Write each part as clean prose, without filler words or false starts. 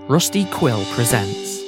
Rusty Quill presents.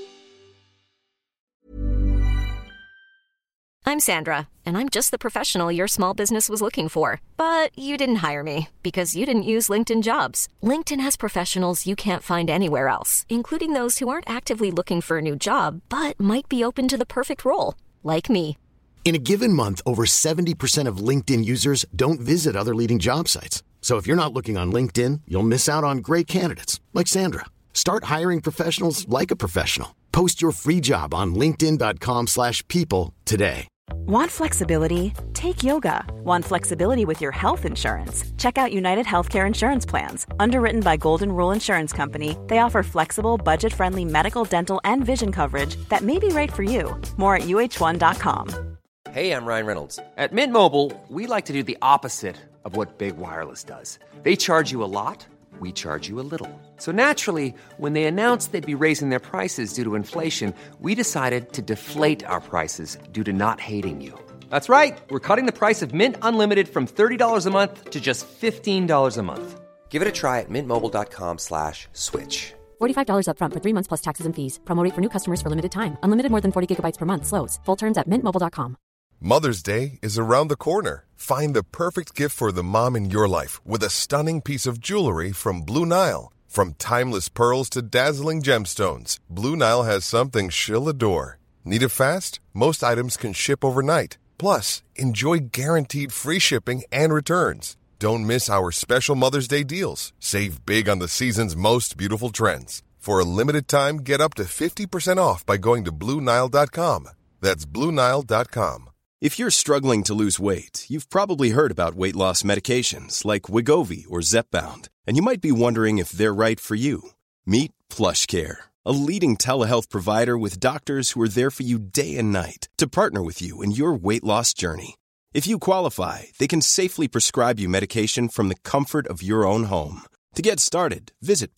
I'm Sandra, and I'm just the professional your small business was looking for. But you didn't hire me because you didn't use LinkedIn Jobs. LinkedIn has professionals you can't find anywhere else, including those who aren't actively looking for a new job, but might be open to the perfect role, like me. In a given month, over 70% of LinkedIn users don't visit other leading job sites. So if you're not looking on LinkedIn, you'll miss out on great candidates like Sandra. Start hiring professionals like a professional. Post your free job on linkedin.com/people today. Want flexibility? Take yoga. Want flexibility with your health insurance? Check out United Healthcare Insurance Plans. Underwritten by Golden Rule Insurance Company, they offer flexible, budget-friendly medical, dental, and vision coverage that may be right for you. More at UH1.com. Hey, I'm Ryan Reynolds. At Mint Mobile, we like to do the opposite of what Big Wireless does. They charge you a lot. We charge you a little. So naturally, when they announced they'd be raising their prices due to inflation, we decided to deflate our prices due to not hating you. That's right. We're cutting the price of Mint Unlimited from $30 a month to just $15 a month. Give it a try at mintmobile.com/switch. $45 up front for 3 months plus taxes and fees. Promo rate for new customers for limited time. Unlimited more than 40 gigabytes per month. Slows full terms at mintmobile.com. Mother's Day is around the corner. Find the perfect gift for the mom in your life with a stunning piece of jewelry from Blue Nile. From timeless pearls to dazzling gemstones, Blue Nile has something she'll adore. Need it fast? Most items can ship overnight. Plus, enjoy guaranteed free shipping and returns. Don't miss our special Mother's Day deals. Save big on the season's most beautiful trends. For a limited time, get up to 50% off by going to BlueNile.com. That's BlueNile.com. If you're struggling to lose weight, you've probably heard about weight loss medications like Wegovy or Zepbound, and you might be wondering if they're right for you. Meet PlushCare, a leading telehealth provider with doctors who are there for you day and night to partner with you in your weight loss journey. If you qualify, they can safely prescribe you medication from the comfort of your own home. To get started, visit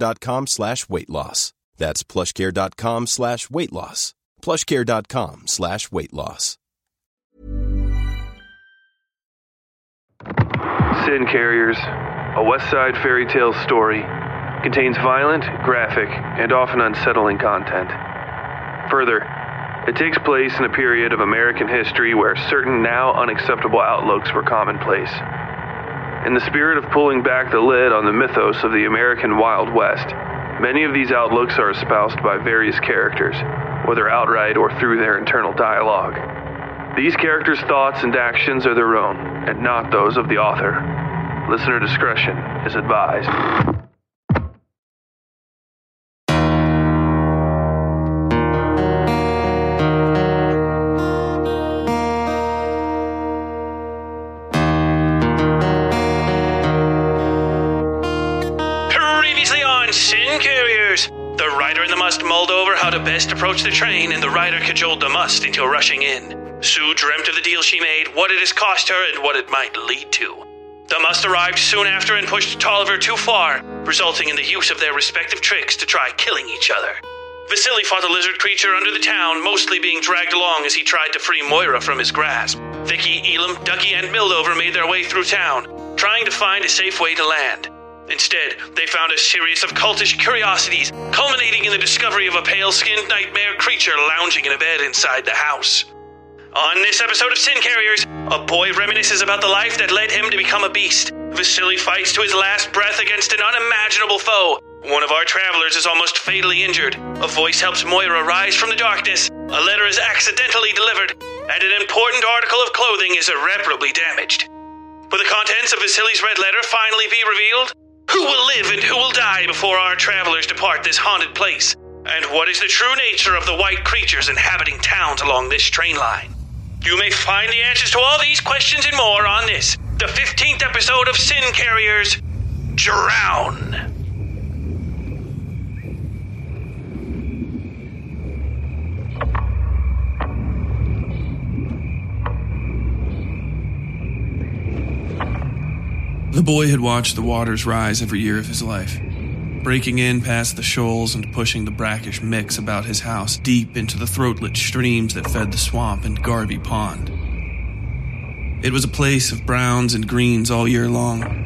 plushcare.com/weightloss. That's plushcare.com/weightloss. plushcare.com/weightloss. Sin Carriers, a West Side fairy tale story, contains violent, graphic, and often unsettling content. Further, it takes place in a period of American history where certain now unacceptable outlooks were commonplace. In the spirit of pulling back the lid on the mythos of the American Wild West, many of these outlooks are espoused by various characters, whether outright or through their internal dialogue. These characters' thoughts and actions are their own, and not those of the author. Listener discretion is advised. Previously on Sin Carriers, the rider in the must mulled over how to best approach the train, and the rider cajoled the must into rushing in. Sue dreamt of the deal she made, what it has cost her, and what it might lead to. The must arrived soon after and pushed Tolliver too far, resulting in the use of their respective tricks to try killing each other. Vasily fought the lizard creature under the town, mostly being dragged along as he tried to free Moira from his grasp. Vicky, Elam, Ducky, and Mildover made their way through town, trying to find a safe way to land. Instead, they found a series of cultish curiosities, culminating in the discovery of a pale-skinned nightmare creature lounging in a bed inside the house. On this episode of Sin Carriers, a boy reminisces about the life that led him to become a beast. Vasily fights to his last breath against an unimaginable foe. One of our travelers is almost fatally injured. A voice helps Moira rise from the darkness. A letter is accidentally delivered, and an important article of clothing is irreparably damaged. Will the contents of Vasily's red letter finally be revealed? Who will live and who will die before our travelers depart this haunted place? And what is the true nature of the white creatures inhabiting towns along this train line? You may find the answers to all these questions and more on this, the 15th episode of Sin Carriers, Drown. The boy had watched the waters rise every year of his life, breaking in past the shoals and pushing the brackish mix about his house deep into the throatlet streams that fed the swamp and Garvey Pond. It was a place of browns and greens all year long,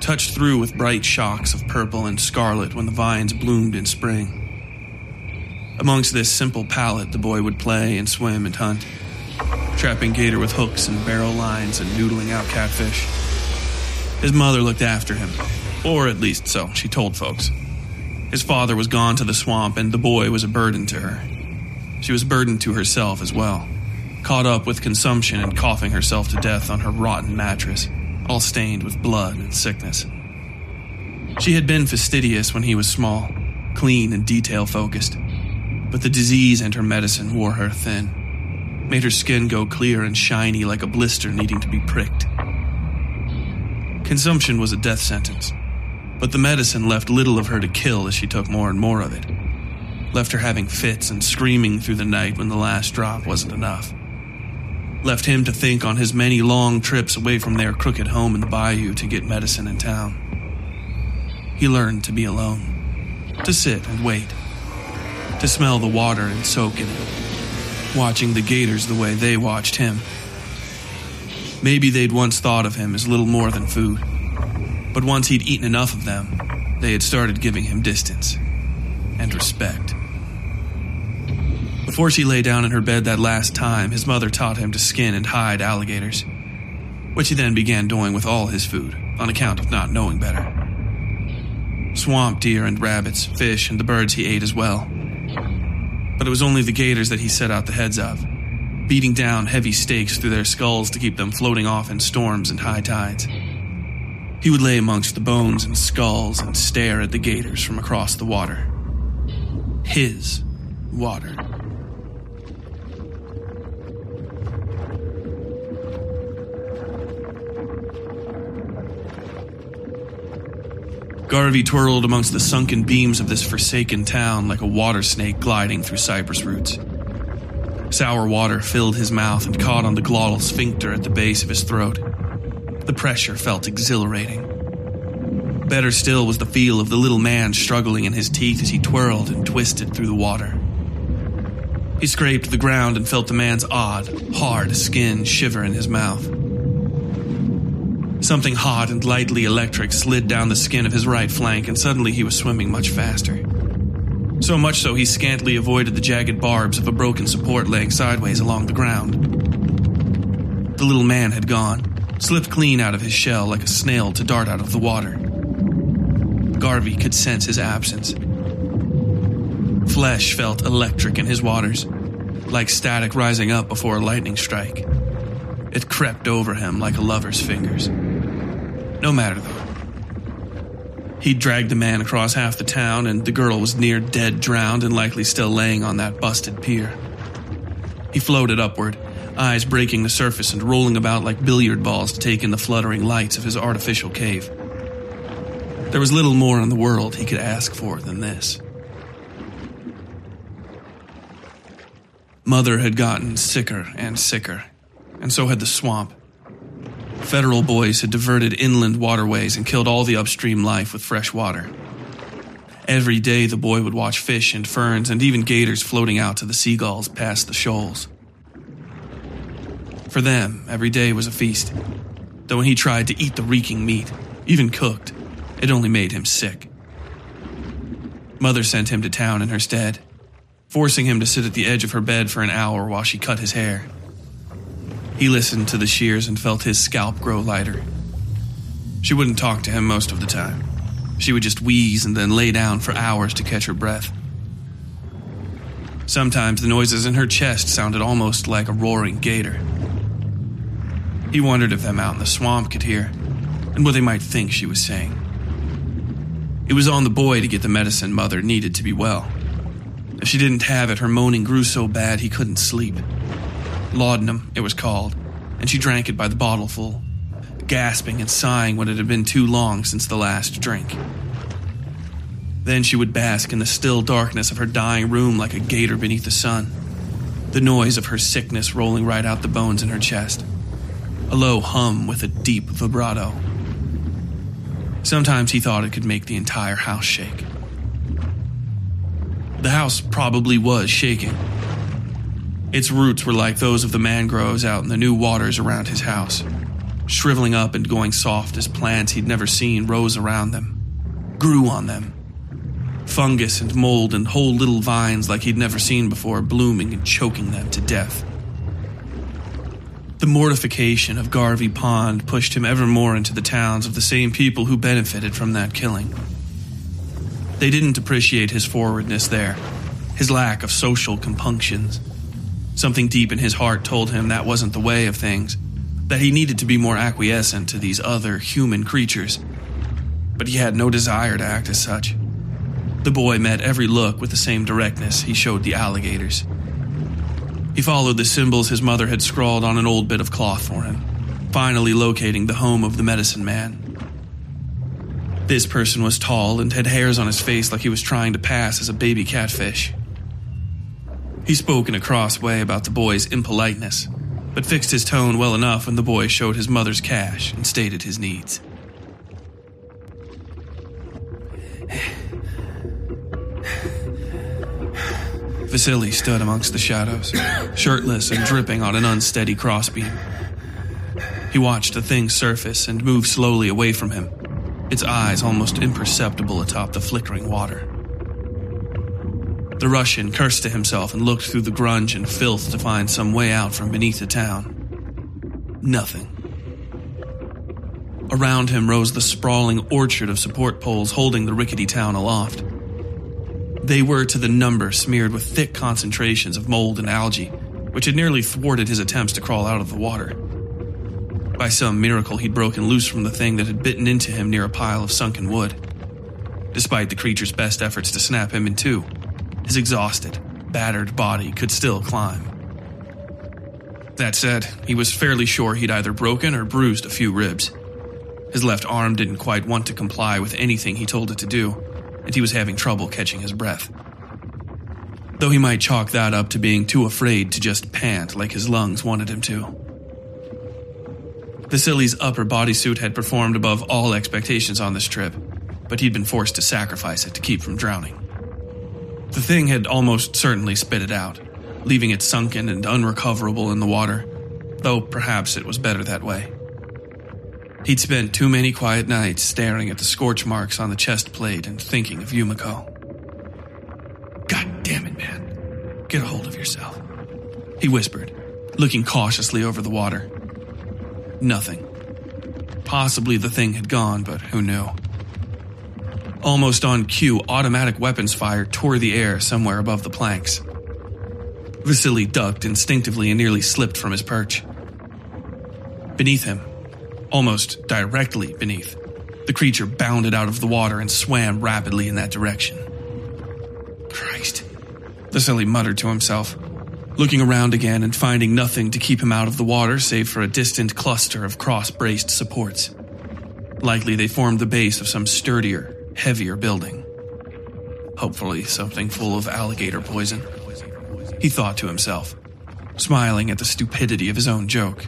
touched through with bright shocks of purple and scarlet when the vines bloomed in spring. Amongst this simple palette, the boy would play and swim and hunt, trapping gator with hooks and barrel lines and noodling out catfish. His mother looked after him, or at least so she told folks. His father was gone to the swamp, and the boy was a burden to her. She was burdened to herself as well, caught up with consumption and coughing herself to death on her rotten mattress, all stained with blood and sickness. She had been fastidious when he was small, clean and detail-focused, but the disease and her medicine wore her thin, made her skin go clear and shiny like a blister needing to be pricked. Consumption was a death sentence, but the medicine left little of her to kill as she took more and more of it, left her having fits and screaming through the night when the last drop wasn't enough, left him to think on his many long trips away from their crooked home in the bayou to get medicine in town. He learned to be alone, to sit and wait, to smell the water and soak in it, watching the gators the way they watched him. Maybe they'd once thought of him as little more than food, but once he'd eaten enough of them, they had started giving him distance and respect. Before she lay down in her bed that last time, his mother taught him to skin and hide alligators, which he then began doing with all his food, on account of not knowing better. Swamp deer and rabbits, fish, and the birds he ate as well. But it was only the gators that he set out the heads of, beating down heavy stakes through their skulls to keep them floating off in storms and high tides. He would lay amongst the bones and skulls and stare at the gators from across the water. His water. Garvey twirled amongst the sunken beams of this forsaken town like a water snake gliding through cypress roots. Sour water filled his mouth and caught on the glottal sphincter at the base of his throat. The pressure felt exhilarating. Better still was the feel of the little man struggling in his teeth as he twirled and twisted through the water. He scraped the ground and felt the man's odd, hard skin shiver in his mouth. Something hot and lightly electric slid down the skin of his right flank, and suddenly he was swimming much faster. So much so he scantily avoided the jagged barbs of a broken support laying sideways along the ground. The little man had gone, slipped clean out of his shell like a snail to dart out of the water. Garvey could sense his absence. Flesh felt electric in his waters, like static rising up before a lightning strike. It crept over him like a lover's fingers. No matter, though. He'd dragged the man across half the town, and the girl was near dead drowned and likely still laying on that busted pier. He floated upward, eyes breaking the surface and rolling about like billiard balls to take in the fluttering lights of his artificial cave. There was little more in the world he could ask for than this. Mother had gotten sicker and sicker, and so had the swamp. Federal boys had diverted inland waterways and killed all the upstream life with fresh water. Every day the boy would watch fish and ferns and even gators floating out to the seagulls past the shoals. For them, every day was a feast, though when he tried to eat the reeking meat, even cooked, it only made him sick. Mother sent him to town in her stead, forcing him to sit at the edge of her bed for an hour while she cut his hair. He listened to the shears and felt his scalp grow lighter. She wouldn't talk to him most of the time. She would just wheeze and then lay down for hours to catch her breath. Sometimes the noises in her chest sounded almost like a roaring gator. He wondered if them out in the swamp could hear, and what they might think she was saying. It was on the boy to get the medicine Mother needed to be well. If she didn't have it, her moaning grew so bad he couldn't sleep. Laudanum, it was called, and she drank it by the bottleful, gasping and sighing when it had been too long since the last drink. Then she would bask in the still darkness of her dying room like a gator beneath the sun, the noise of her sickness rolling right out the bones in her chest, a low hum with a deep vibrato. Sometimes he thought it could make the entire house shake. The house probably was shaking. Its roots were like those of the mangroves out in the new waters around his house, shriveling up and going soft as plants he'd never seen rose around them, grew on them. Fungus and mold and whole little vines like he'd never seen before blooming and choking them to death. The mortification of Garvey Pond pushed him ever more into the towns of the same people who benefited from that killing. They didn't appreciate his forwardness there, his lack of social compunctions. Something deep in his heart told him that wasn't the way of things, that he needed to be more acquiescent to these other human creatures. But he had no desire to act as such. The boy met every look with the same directness he showed the alligators. He followed the symbols his mother had scrawled on an old bit of cloth for him, finally locating the home of the medicine man. This person was tall and had hairs on his face like he was trying to pass as a baby catfish. He spoke in a cross way about the boy's impoliteness, but fixed his tone well enough when the boy showed his mother's cash and stated his needs. Vasily stood amongst the shadows, shirtless and dripping on an unsteady crossbeam. He watched the thing surface and move slowly away from him, its eyes almost imperceptible atop the flickering water. The Russian cursed to himself and looked through the grunge and filth to find some way out from beneath the town. Nothing. Around him rose the sprawling orchard of support poles holding the rickety town aloft. They were to the number smeared with thick concentrations of mold and algae, which had nearly thwarted his attempts to crawl out of the water. By some miracle, he'd broken loose from the thing that had bitten into him near a pile of sunken wood. Despite the creature's best efforts to snap him in two, his exhausted, battered body could still climb. That said, he was fairly sure he'd either broken or bruised a few ribs. His left arm didn't quite want to comply with anything he told it to do, and he was having trouble catching his breath. Though he might chalk that up to being too afraid to just pant like his lungs wanted him to. Vasily's upper bodysuit had performed above all expectations on this trip, but he'd been forced to sacrifice it to keep from drowning. The thing had almost certainly spit it out, leaving it sunken and unrecoverable in the water, though perhaps it was better that way. He'd spent too many quiet nights staring at the scorch marks on the chest plate and thinking of Yumiko. God damn it, man. Get a hold of yourself, he whispered, looking cautiously over the water. Nothing. Possibly the thing had gone, but who knew? Almost on cue, automatic weapons fire tore the air somewhere above the planks. Vasily ducked instinctively and nearly slipped from his perch. Beneath him, almost directly beneath, the creature bounded out of the water and swam rapidly in that direction. Christ, Vasily muttered to himself, looking around again and finding nothing to keep him out of the water save for a distant cluster of cross-braced supports. Likely they formed the base of some sturdier, heavier building. Hopefully something full of alligator poison, he thought to himself, smiling at the stupidity of his own joke.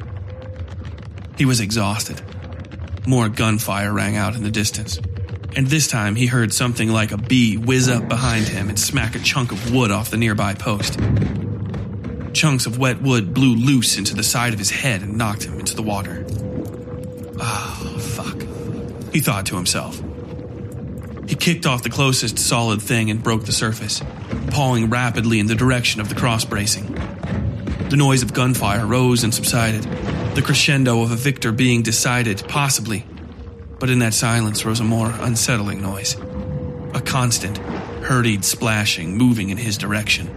He was exhausted. More gunfire rang out in the distance, and this time he heard something like a bee whiz up behind him and smack a chunk of wood off the nearby post. Chunks of wet wood blew loose into the side of his head and knocked him into the water. Oh, fuck, he thought to himself. He kicked off the closest solid thing and broke the surface, pawing rapidly in the direction of the cross-bracing. The noise of gunfire rose and subsided, the crescendo of a victor being decided, possibly. But in that silence rose a more unsettling noise. A constant, hurried splashing moving in his direction.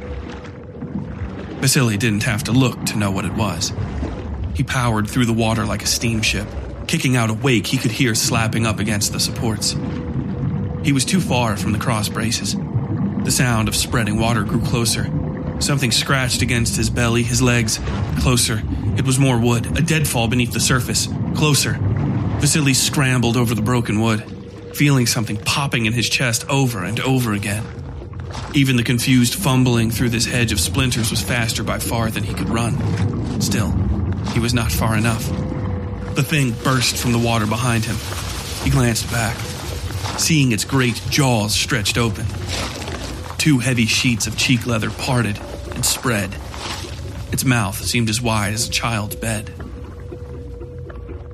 Vasily didn't have to look to know what it was. He powered through the water like a steamship, kicking out a wake he could hear slapping up against the supports. He was too far from the cross braces. The sound of spreading water grew closer. Something scratched against his belly, his legs. Closer. It was more wood, a deadfall beneath the surface. Closer. Vasily scrambled over the broken wood, feeling something popping in his chest over and over again. Even the confused fumbling through this hedge of splinters was faster by far than he could run. Still, he was not far enough. The thing burst from the water behind him. He glanced back, seeing its great jaws stretched open. 2 heavy sheets of cheek leather parted and spread. Its mouth seemed as wide as a child's bed.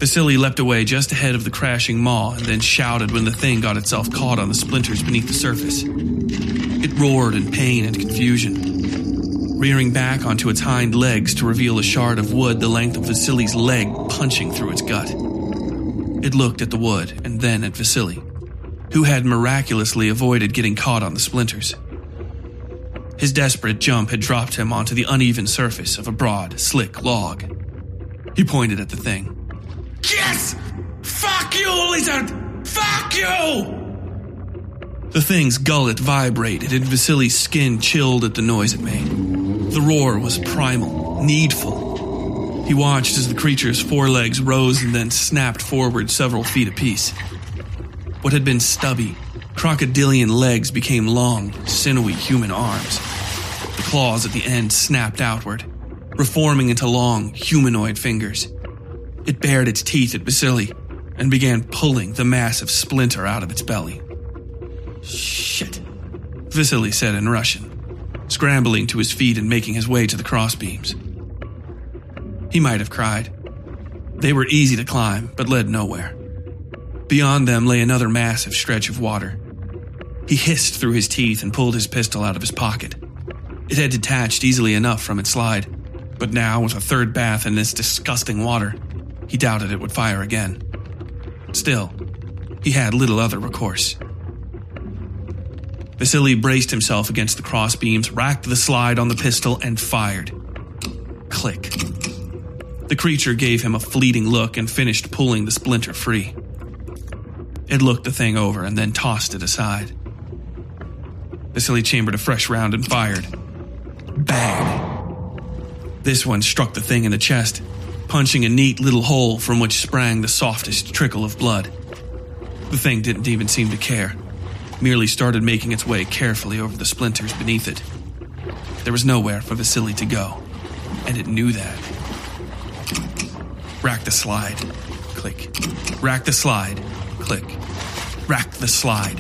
Vasily leapt away just ahead of the crashing maw and then shouted when the thing got itself caught on the splinters beneath the surface. It roared in pain and confusion, rearing back onto its hind legs to reveal a shard of wood the length of Vasily's leg punching through its gut. It looked at the wood and then at Vasily, who had miraculously avoided getting caught on the splinters. His desperate jump had dropped him onto the uneven surface of a broad, slick log. He pointed at the thing. Yes! Fuck you, lizard! Fuck you! The thing's gullet vibrated and Vasily's skin chilled at the noise it made. The roar was primal, needful. He watched as the creature's forelegs rose and then snapped forward several feet apiece. What had been stubby, crocodilian legs became long, sinewy human arms. The claws at the end snapped outward, reforming into long, humanoid fingers. It bared its teeth at Vasily and began pulling the massive splinter out of its belly. Shit, Vasily said in Russian, scrambling to his feet and making his way to the crossbeams. He might have cried. They were easy to climb, but led nowhere. Beyond them lay another massive stretch of water. He hissed through his teeth and pulled his pistol out of his pocket. It had detached easily enough from its slide, but now, with a third bath in this disgusting water, he doubted it would fire again. Still, he had little other recourse. Vasily braced himself against the crossbeams, racked the slide on the pistol, and fired. Click. The creature gave him a fleeting look and finished pulling the splinter free. It looked the thing over and then tossed it aside. Vasily chambered a fresh round and fired. Bang! This one struck the thing in the chest, punching a neat little hole from which sprang the softest trickle of blood. The thing didn't even seem to care, merely started making its way carefully over the splinters beneath it. There was nowhere for Vasily to go, and it knew that. Rack the slide. Click. Rack the slide. Click. Rack the slide.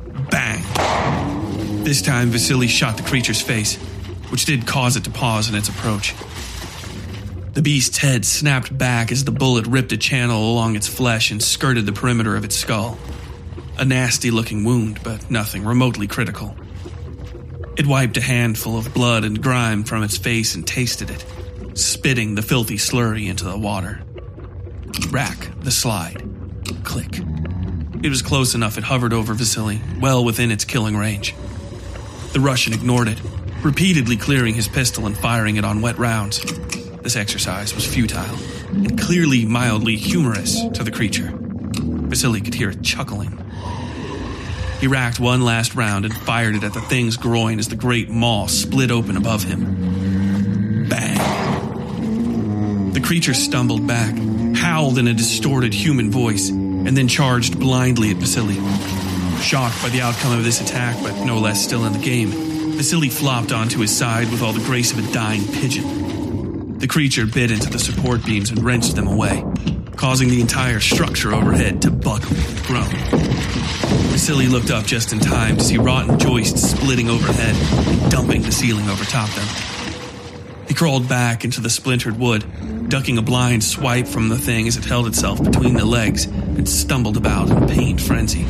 Bang! This time Vasily shot the creature's face, which did cause it to pause in its approach. The beast's head snapped back as the bullet ripped a channel along its flesh and skirted the perimeter of its skull. A nasty-looking wound, but nothing remotely critical. It wiped a handful of blood and grime from its face and tasted it, spitting the filthy slurry into the water. Rack the slide. Click. It was close enough it hovered over Vasily, well within its killing range. The Russian ignored it, repeatedly clearing his pistol and firing it on wet rounds. This exercise was futile, and clearly mildly humorous to the creature. Vasily could hear it chuckling. He racked one last round and fired it at the thing's groin as the great maw split open above him. Bang! The creature stumbled back, howled in a distorted human voice, and then charged blindly at Vasily. Shocked by the outcome of this attack, but no less still in the game, Vasily flopped onto his side with all the grace of a dying pigeon. The creature bit into the support beams and wrenched them away, causing the entire structure overhead to buckle and groan. Vasily looked up just in time to see rotten joists splitting overhead and dumping the ceiling over top them. He crawled back into the splintered wood, ducking a blind swipe from the thing as it held itself between the legs and stumbled about in pained frenzy.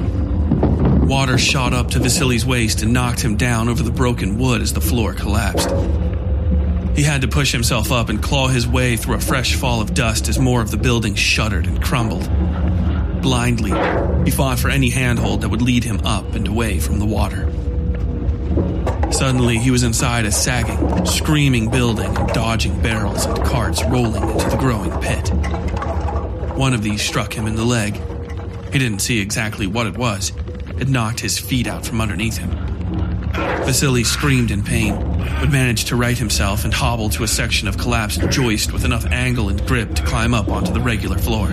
Water shot up to Vasily's waist and knocked him down over the broken wood as the floor collapsed. He had to push himself up and claw his way through a fresh fall of dust as more of the building shuddered and crumbled. Blindly, he fought for any handhold that would lead him up and away from the water. Suddenly, he was inside a sagging, screaming building and dodging barrels and carts rolling into the growing pit. One of these struck him in the leg. He didn't see exactly what it was. It knocked his feet out from underneath him. Vasily screamed in pain, but managed to right himself and hobble to a section of collapsed joist with enough angle and grip to climb up onto the regular floor.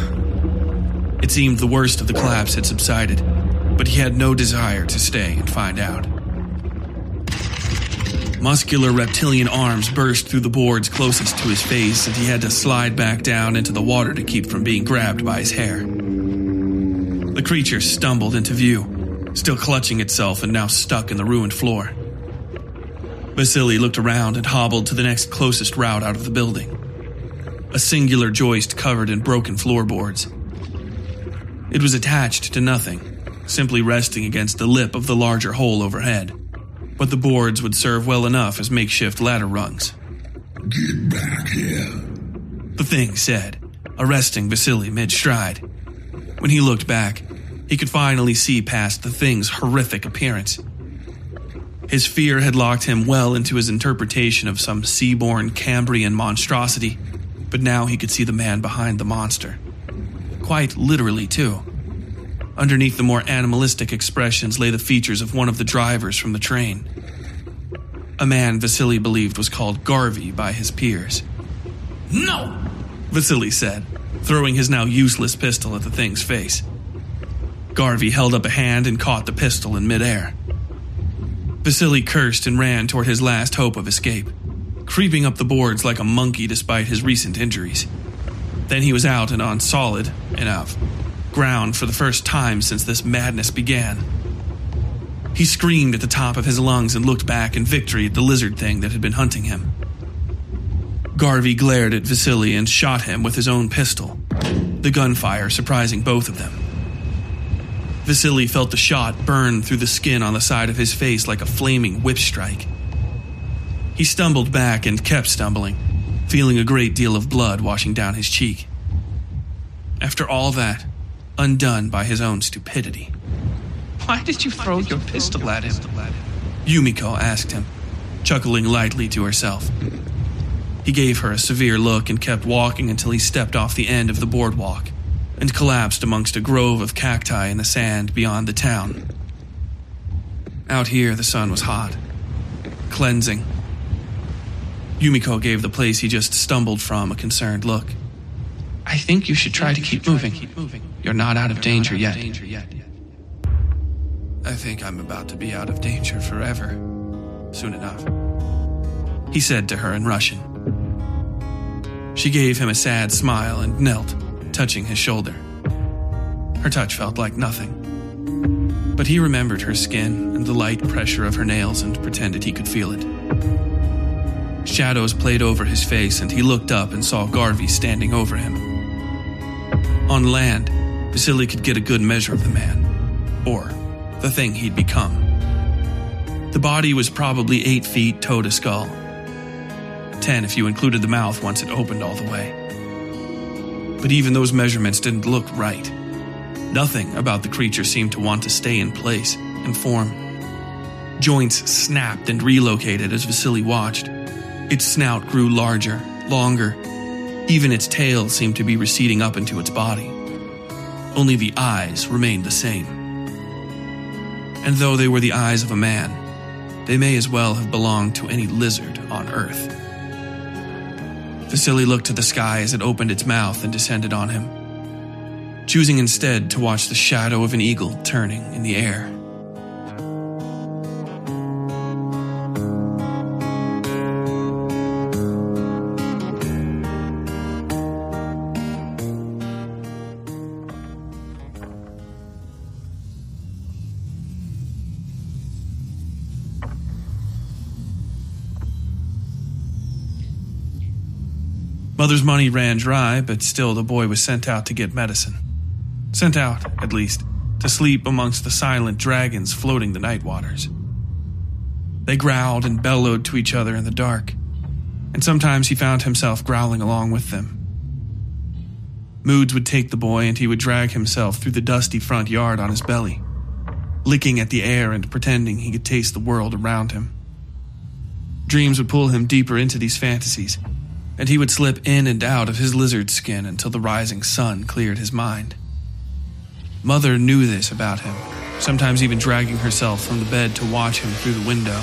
It seemed the worst of the collapse had subsided, but he had no desire to stay and find out. Muscular reptilian arms burst through the boards closest to his face, and he had to slide back down into the water to keep from being grabbed by his hair. The creature stumbled into view, still clutching itself and now stuck in the ruined floor. Vasily looked around and hobbled to the next closest route out of the building. a singular joist covered in broken floorboards. It was attached to nothing, simply resting against the lip of the larger hole overhead, but the boards would serve well enough as makeshift ladder rungs. "Get back here," the thing said, arresting Vasily mid-stride. When he looked back, he could finally see past the thing's horrific appearance. His fear had locked him well into his interpretation of some sea-born Cambrian monstrosity, but now he could see the man behind the monster. Quite literally, too. Underneath the more animalistic expressions lay the features of one of the drivers from the train. A man Vasily believed was called Garvey by his peers. "No!" Vasily said, throwing his now useless pistol at the thing's face. Garvey held up a hand and caught the pistol in midair. Vasily cursed and ran toward his last hope of escape, creeping up the boards like a monkey despite his recent injuries. Then he was out and on solid enough ground for the first time since this madness began. He screamed at the top of his lungs and looked back in victory at the lizard thing that had been hunting him. Garvey glared at Vasily and shot him with his own pistol, the gunfire surprising both of them. Vasily felt the shot burn through the skin on the side of his face like a flaming whip strike. He stumbled back and kept stumbling, feeling a great deal of blood washing down his cheek. After all that, undone by his own stupidity. "Why did you throw your pistol at him?" Yumiko asked him, chuckling lightly to herself. He gave her a severe look and kept walking until he stepped off the end of the boardwalk and collapsed amongst a grove of cacti in the sand beyond the town. Out here, the sun was hot, cleansing. Yumiko gave the place he just stumbled from a concerned look. "I think you should try to keep moving. You're not out of danger yet." "I think I'm about to be out of danger forever, soon enough," he said to her in Russian. She gave him a sad smile and knelt, touching his shoulder. Her touch felt like nothing, but he remembered her skin and the light pressure of her nails and pretended he could feel it. Shadows played over his face and he looked up and saw Garvey standing over him. On land, Vasily could get a good measure of the man, or the thing he'd become. The body was probably 8 feet toe to skull. 10 if you included the mouth once it opened all the way. But even those measurements didn't look right. Nothing about the creature seemed to want to stay in place and form. Joints snapped and relocated as Vasily watched. Its snout grew larger, longer. Even its tail seemed to be receding up into its body. Only the eyes remained the same. And though they were the eyes of a man, they may as well have belonged to any lizard on Earth. Vasily looked to the sky as it opened its mouth and descended on him, choosing instead to watch the shadow of an eagle turning in the air. Mother's money ran dry, but still the boy was sent out to get medicine. Sent out, at least, to sleep amongst the silent dragons floating the night waters. They growled and bellowed to each other in the dark, and sometimes he found himself growling along with them. Moods would take the boy and he would drag himself through the dusty front yard on his belly, licking at the air and pretending he could taste the world around him. Dreams would pull him deeper into these fantasies, and he would slip in and out of his lizard skin until the rising sun cleared his mind. Mother knew this about him, sometimes even dragging herself from the bed to watch him through the window.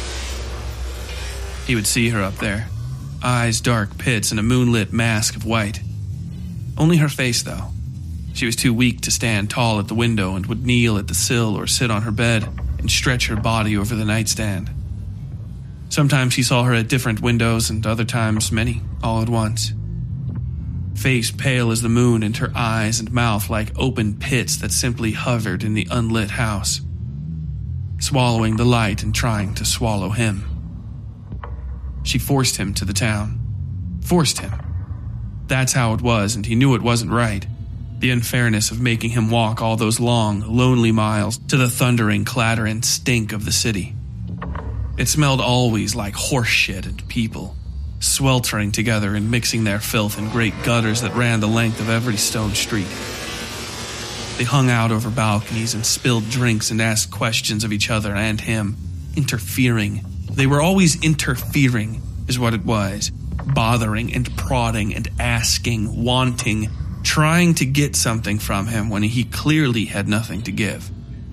He would see her up there, eyes dark pits and a moonlit mask of white. Only her face, though. She was too weak to stand tall at the window and would kneel at the sill or sit on her bed and stretch her body over the nightstand. Sometimes he saw her at different windows and other times many, all at once. Face pale as the moon and her eyes and mouth like open pits that simply hovered in the unlit house, swallowing the light and trying to swallow him. She forced him to the town. Forced him. That's how it was, and he knew it wasn't right. The unfairness of making him walk all those long, lonely miles to the thundering clatter and stink of the city. It smelled always like horse shit and people, sweltering together and mixing their filth in great gutters that ran the length of every stone street. They hung out over balconies and spilled drinks and asked questions of each other and him, interfering. They were always interfering, is what it was. Bothering and prodding and asking, wanting, trying to get something from him when he clearly had nothing to give.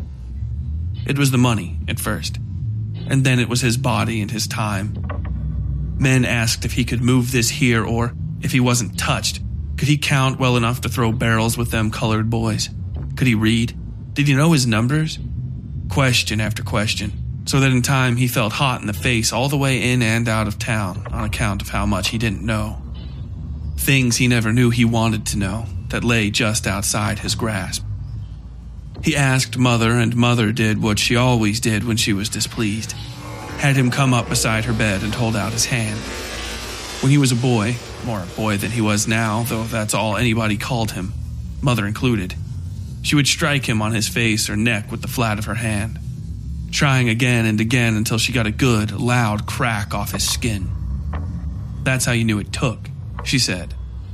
It was the money at first, and then it was his body and his time. Men asked if he could move this here, or if he wasn't touched, could he count well enough to throw barrels with them colored boys? Could he read? Did he know his numbers? Question after question, so that in time he felt hot in the face all the way in and out of town on account of how much he didn't know. Things he never knew he wanted to know that lay just outside his grasp. He asked Mother, and Mother did what she always did when she was displeased. Had him come up beside her bed and hold out his hand. When he was a boy, more a boy than he was now, though that's all anybody called him, Mother included, she would strike him on his face or neck with the flat of her hand, trying again and again until she got a good, loud crack off his skin. That's how you knew it took, she said.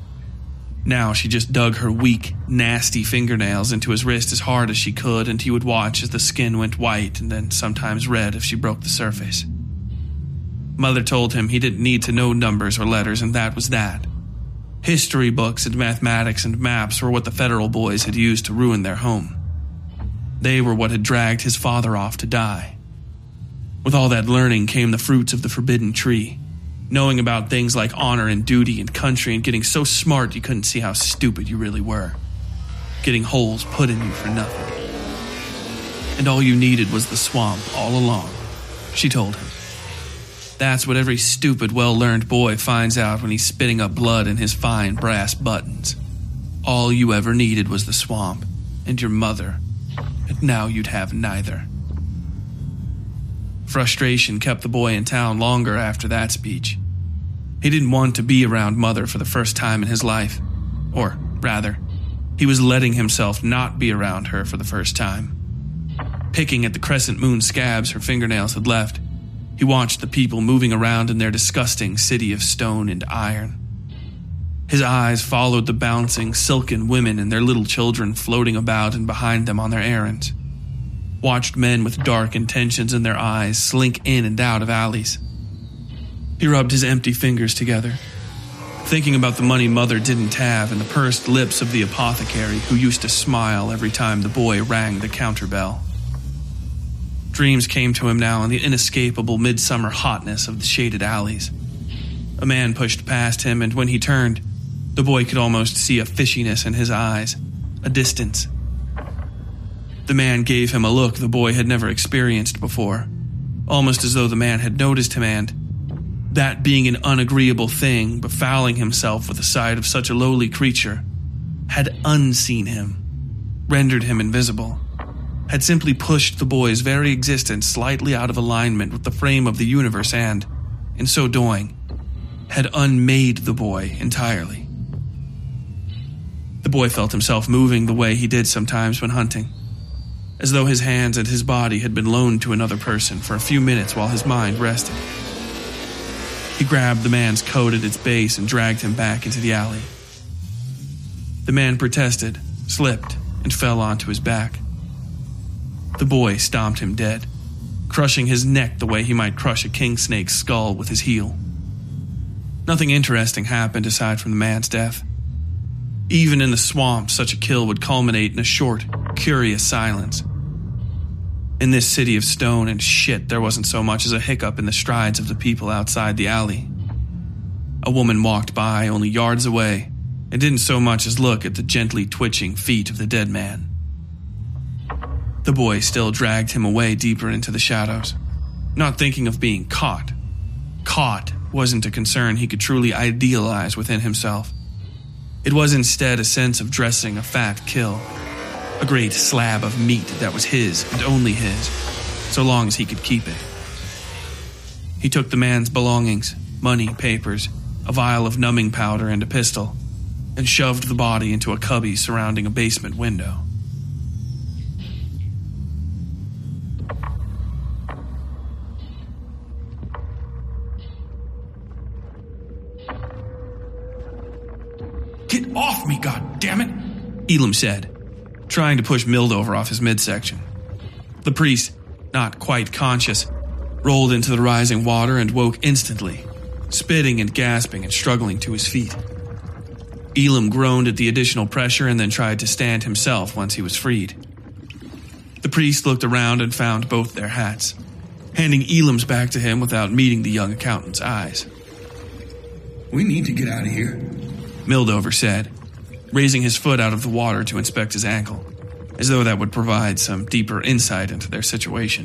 Now she just dug her weak, nasty fingernails into his wrist as hard as she could, and he would watch as the skin went white and then sometimes red if she broke the surface. Mother told him he didn't need to know numbers or letters, and that was that. History books and mathematics and maps were what the federal boys had used to ruin their home. They were what had dragged his father off to die. With all that learning came the fruits of the forbidden tree, knowing about things like honor and duty and country, and getting so smart you couldn't see how stupid you really were. Getting holes put in you for nothing. And all you needed was the swamp all along, she told him. That's what every stupid, well-learned boy finds out when he's spitting up blood in his fine brass buttons. All you ever needed was the swamp and your mother, and now you'd have neither. Frustration kept the boy in town longer after that speech. He didn't want to be around Mother for the first time in his life. Or, rather, he was letting himself not be around her for the first time. Picking at the crescent moon scabs her fingernails had left, he watched the people moving around in their disgusting city of stone and iron. His eyes followed the bouncing, silken women and their little children floating about and behind them on their errands. Watched men with dark intentions in their eyes slink in and out of alleys. He rubbed his empty fingers together, thinking about the money Mother didn't have and the pursed lips of the apothecary who used to smile every time the boy rang the counter bell. Dreams came to him now in the inescapable midsummer hotness of the shaded alleys. A man pushed past him, and when he turned, the boy could almost see a fishiness in his eyes, a distance. The man gave him a look the boy had never experienced before, almost as though the man had noticed him and, that being an unagreeable thing, befouling himself with the sight of such a lowly creature, had unseen him, rendered him invisible, had simply pushed the boy's very existence slightly out of alignment with the frame of the universe and, in so doing, had unmade the boy entirely. The boy felt himself moving the way he did sometimes when hunting, as though his hands and his body had been loaned to another person for a few minutes while his mind rested. He grabbed the man's coat at its base and dragged him back into the alley. The man protested, slipped, and fell onto his back. The boy stomped him dead, crushing his neck the way he might crush a king snake's skull with his heel. Nothing interesting happened aside from the man's death. Even in the swamp, such a kill would culminate in a short, curious silence. In this city of stone and shit, there wasn't so much as a hiccup in the strides of the people outside the alley. A woman walked by only yards away and didn't so much as look at the gently twitching feet of the dead man. The boy still dragged him away deeper into the shadows, not thinking of being caught. Caught wasn't a concern he could truly idealize within himself. It was instead a sense of dressing a fat kill, a great slab of meat that was his and only his, so long as he could keep it. He took the man's belongings, money, papers, a vial of numbing powder, and a pistol, and shoved the body into a cubby surrounding a basement window. Get off me, goddammit! Elam said, trying to push Mildover off his midsection. The priest, not quite conscious, rolled into the rising water and woke instantly, spitting and gasping and struggling to his feet. Elam groaned at the additional pressure and then tried to stand himself once he was freed. The priest looked around and found both their hats, handing Elam's back to him without meeting the young accountant's eyes. We need to get out of here, Mildover said, raising his foot out of the water to inspect his ankle, as though that would provide some deeper insight into their situation.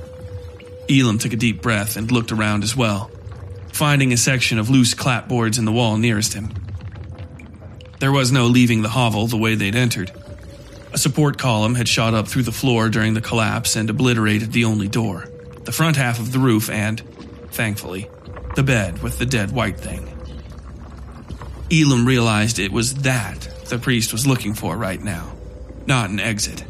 Elam took a deep breath and looked around as well, finding a section of loose clapboards in the wall nearest him. There was no leaving the hovel the way they'd entered. A support column had shot up through the floor during the collapse and obliterated the only door, the front half of the roof and, thankfully, the bed with the dead white thing. Elam realized it was that the priest was looking for right now, not an exit.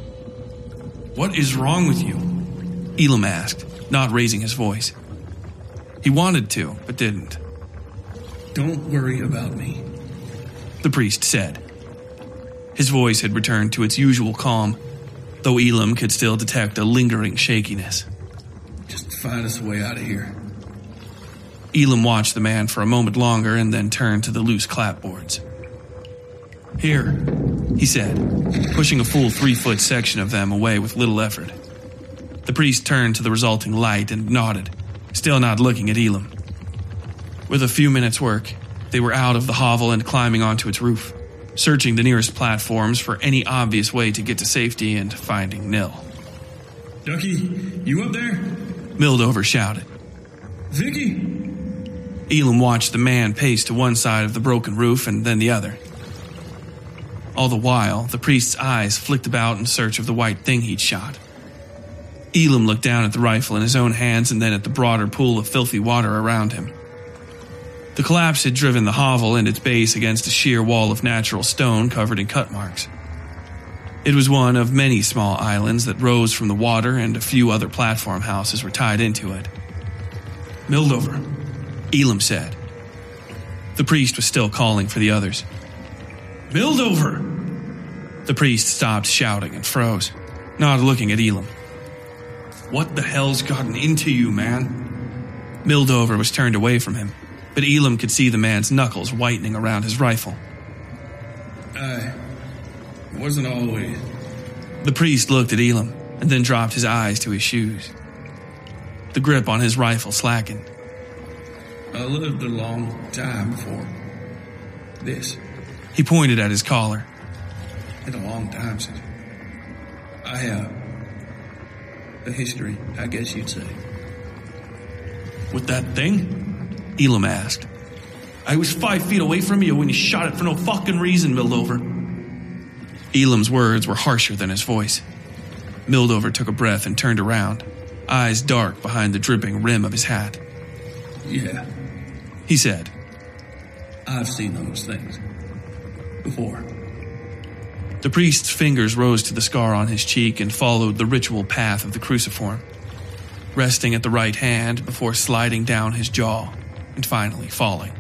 What is wrong with you? Elam asked, not raising his voice. He wanted to, but didn't. Don't worry about me, the priest said. His voice had returned to its usual calm, though Elam could still detect a lingering shakiness. Just find us a way out of here. Elam watched the man for a moment longer and then turned to the loose clapboards. Here, he said, pushing a full 3-foot section of them away with little effort. The priest turned to the resulting light and nodded, still not looking at Elam. With a few minutes' work, they were out of the hovel and climbing onto its roof, searching the nearest platforms for any obvious way to get to safety and finding nil. Ducky, you up there? Mildover shouted. Vicky? Elam watched the man pace to one side of the broken roof and then the other. All the while, the priest's eyes flicked about in search of the white thing he'd shot. Elam looked down at the rifle in his own hands and then at the broader pool of filthy water around him. The collapse had driven the hovel and its base against a sheer wall of natural stone covered in cut marks. It was one of many small islands that rose from the water, and a few other platform houses were tied into it. Mildover, Elam said. The priest was still calling for the others. Mildover! The priest stopped shouting and froze, not looking at Elam. What the hell's gotten into you, man? Mildover was turned away from him, but Elam could see the man's knuckles whitening around his rifle. It wasn't always. The priest looked at Elam and then dropped his eyes to his shoes. The grip on his rifle slackened. I lived a long time before this. He pointed at his collar. It's a long time since I have a history, I guess you'd say. With that thing? Elam asked. I was 5 feet away from you when you shot it for no fucking reason, Mildover. Elam's words were harsher than his voice. Mildover took a breath and turned around, eyes dark behind the dripping rim of his hat. Yeah, he said. I've seen those things before. The priest's fingers rose to the scar on his cheek and followed the ritual path of the cruciform, resting at the right hand before sliding down his jaw and finally falling.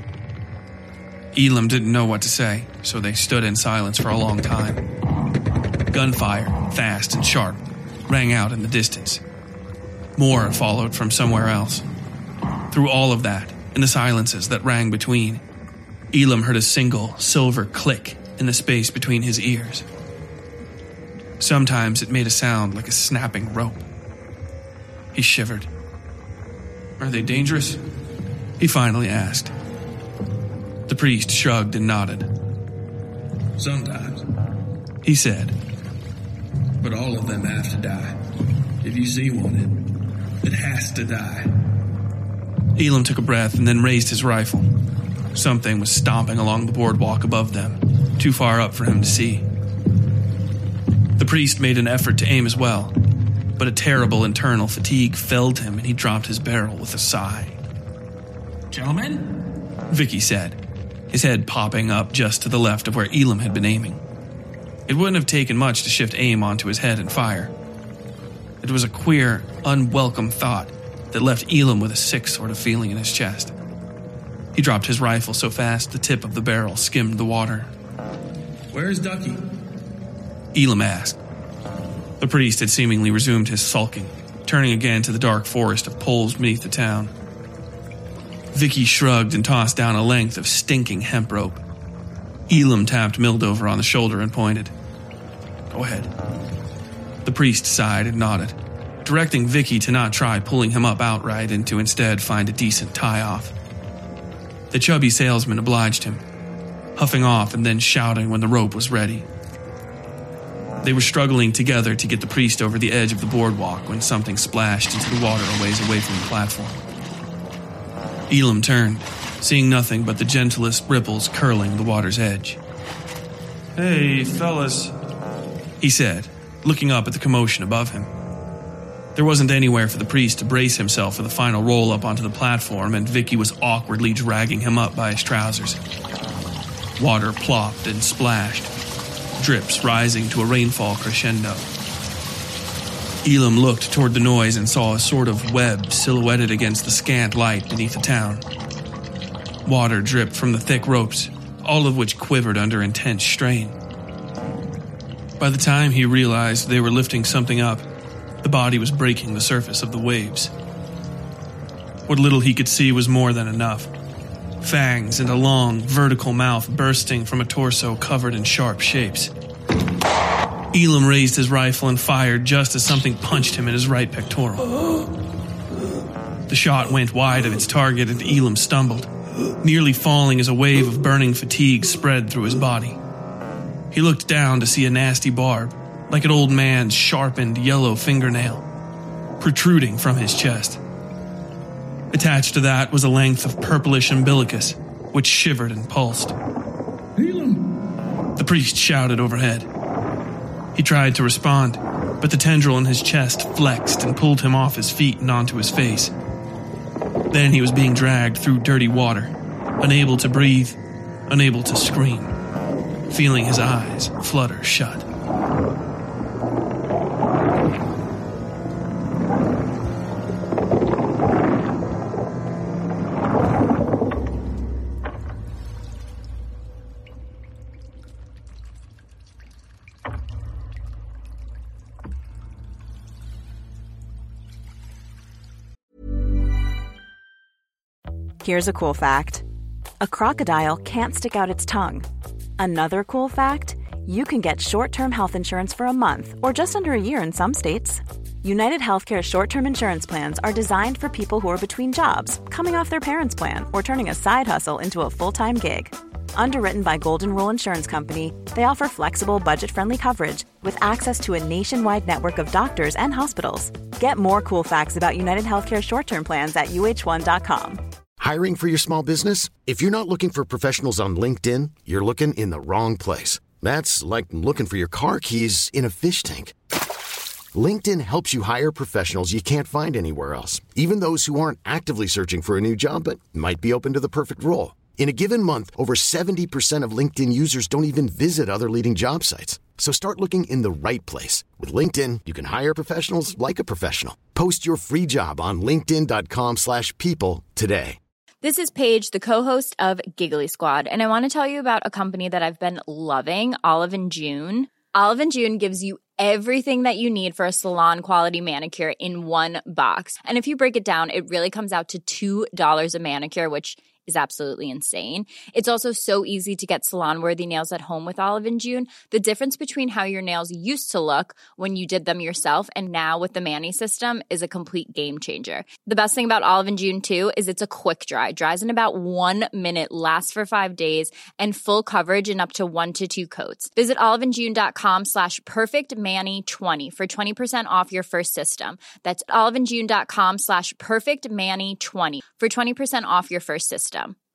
Elam didn't know what to say, so they stood in silence for a long time. Gunfire, fast and sharp, rang out in the distance. More followed from somewhere else. Through all of that, in the silences that rang between, Elam heard a single silver click in the space between his ears. Sometimes it made a sound like a snapping rope. He shivered. Are they dangerous? He finally asked. The priest shrugged and nodded. Sometimes, he said. But all of them have to die. If you see one, it has to die. Elam took a breath and then raised his rifle. Something was stomping along the boardwalk above them, too far up for him to see. The priest made an effort to aim as well, but a terrible internal fatigue felled him and he dropped his barrel with a sigh. Gentlemen? Vicky said. his head popping up just to the left of where Elam had been aiming. It wouldn't have taken much to shift aim onto his head and fire. It was a queer, unwelcome thought that left Elam with a sick sort of feeling in his chest. He dropped his rifle so fast the tip of the barrel skimmed the water. "Where's Ducky?" Elam asked. The priest had seemingly resumed his sulking, turning again to the dark forest of poles beneath the town. Vicky shrugged and tossed down a length of stinking hemp rope. Elam tapped Mildover on the shoulder and pointed. "Go ahead." The priest sighed and nodded, directing Vicky to not try pulling him up outright and to instead find a decent tie-off. The chubby salesman obliged him, huffing off and then shouting when the rope was ready. They were struggling together to get the priest over the edge of the boardwalk when something splashed into the water a ways away from the platform. Elam turned, seeing nothing but the gentlest ripples curling the water's edge. "Hey, fellas," he said, looking up at the commotion above him. There wasn't anywhere for the priest to brace himself for the final roll up onto the platform, and Vicky was awkwardly dragging him up by his trousers. Water plopped and splashed, drips rising to a rainfall crescendo. Elam looked toward the noise and saw a sort of web silhouetted against the scant light beneath the town. Water dripped from the thick ropes, all of which quivered under intense strain. By the time he realized they were lifting something up, the body was breaking the surface of the waves. What little he could see was more than enough. Fangs and a long, vertical mouth bursting from a torso covered in sharp shapes. Elam raised his rifle and fired just as something punched him in his right pectoral. The shot went wide of its target and Elam stumbled, nearly falling as a wave of burning fatigue spread through his body. He looked down to see a nasty barb, like an old man's sharpened yellow fingernail, protruding from his chest. Attached to that was a length of purplish umbilicus, which shivered and pulsed. "Elam!" The priest shouted overhead. He tried to respond, but the tendril in his chest flexed and pulled him off his feet and onto his face. Then he was being dragged through dirty water, unable to breathe, unable to scream, feeling his eyes flutter shut. Here's a cool fact. A crocodile can't stick out its tongue. Another cool fact, you can get short-term health insurance for a month or just under a year in some states. United Healthcare short-term insurance plans are designed for people who are between jobs, coming off their parents' plan, or turning a side hustle into a full-time gig. Underwritten by Golden Rule Insurance Company, they offer flexible, budget-friendly coverage with access to a nationwide network of doctors and hospitals. Get more cool facts about United Healthcare short-term plans at uh1.com. Hiring for your small business? If you're not looking for professionals on LinkedIn, you're looking in the wrong place. That's like looking for your car keys in a fish tank. LinkedIn helps you hire professionals you can't find anywhere else, even those who aren't actively searching for a new job but might be open to the perfect role. In a given month, over 70% of LinkedIn users don't even visit other leading job sites. So start looking in the right place. With LinkedIn, you can hire professionals like a professional. Post your free job on linkedin.com/people today. This is Paige, the co-host of Giggly Squad, and I want to tell you about a company that I've been loving, Olive & June. Olive & June gives you everything that you need for a salon-quality manicure in one box. And if you break it down, it really comes out to $2 a manicure, which is absolutely insane. It's also so easy to get salon-worthy nails at home with Olive & June. The difference between how your nails used to look when you did them yourself and now with the Mani system is a complete game changer. The best thing about Olive & June, too, is it's a quick dry. Dries in about 1 minute, lasts for 5 days, and full coverage in up to 1 to 2 coats. Visit oliveandjune.com/perfectmani20 for 20% off your first system. That's oliveandjune.com/perfectmani20 for 20% off your first system.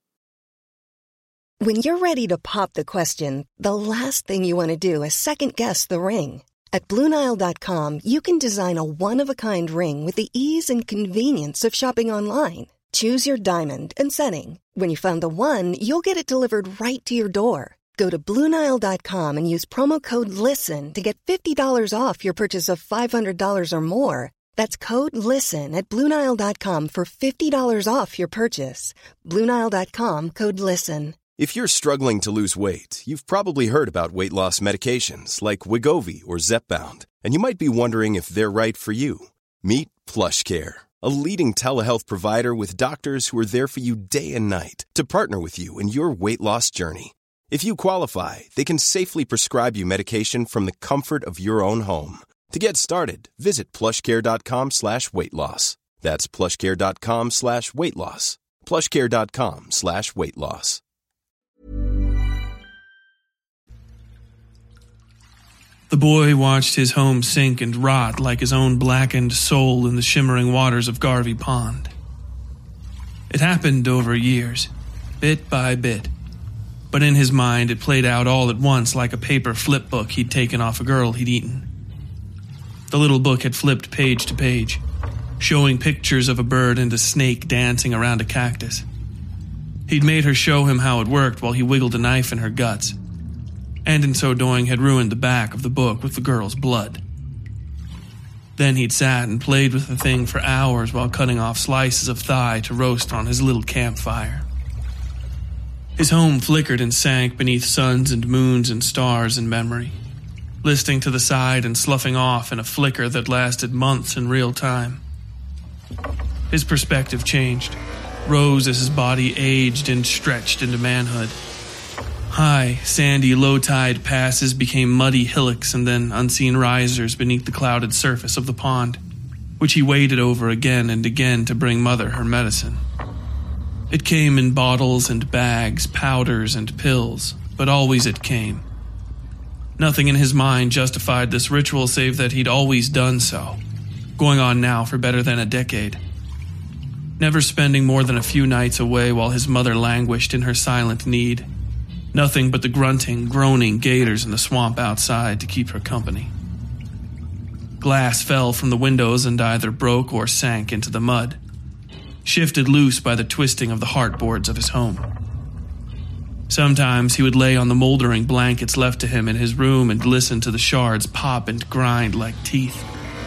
When you're ready to pop the question, the last thing you want to do is second-guess the ring. At BlueNile.com, you can design a one-of-a-kind ring with the ease and convenience of shopping online. Choose your diamond and setting. When you find the one, you'll get it delivered right to your door. Go to BlueNile.com and use promo code LISTEN to get $50 off your purchase of $500 or more. That's code LISTEN at BlueNile.com for $50 off your purchase. BlueNile.com, code LISTEN. If you're struggling to lose weight, you've probably heard about weight loss medications like Wegovy or Zepbound, and you might be wondering if they're right for you. Meet PlushCare, a leading telehealth provider with doctors who are there for you day and night to partner with you in your weight loss journey. If you qualify, they can safely prescribe you medication from the comfort of your own home. To get started, visit plushcare.com/weightloss. That's plushcare.com/weightloss. plushcare.com/weightloss. The boy watched his home sink and rot like his own blackened soul in the shimmering waters of Garvey Pond. It happened over years, bit by bit, but in his mind it played out all at once like a paper flip book he'd taken off a girl he'd eaten. The little book had flipped page to page, showing pictures of a bird and a snake dancing around a cactus. He'd made her show him how it worked while he wiggled a knife in her guts, and in so doing had ruined the back of the book with the girl's blood. Then he'd sat and played with the thing for hours while cutting off slices of thigh to roast on his little campfire. His home flickered and sank beneath suns and moons and stars in memory, listing to the side and sloughing off in a flicker that lasted months in real time. His perspective changed, rose as his body aged and stretched into manhood. High, sandy, low-tide passes became muddy hillocks and then unseen risers beneath the clouded surface of the pond, which he waded over again and again to bring Mother her medicine. It came in bottles and bags, powders and pills, but always it came. Nothing in his mind justified this ritual save that he'd always done so, going on now for better than a decade. Never spending more than a few nights away while his mother languished in her silent need. Nothing but the grunting, groaning gators in the swamp outside to keep her company. Glass fell from the windows and either broke or sank into the mud, shifted loose by the twisting of the heartboards of his home. Sometimes he would lay on the moldering blankets left to him in his room and listen to the shards pop and grind like teeth.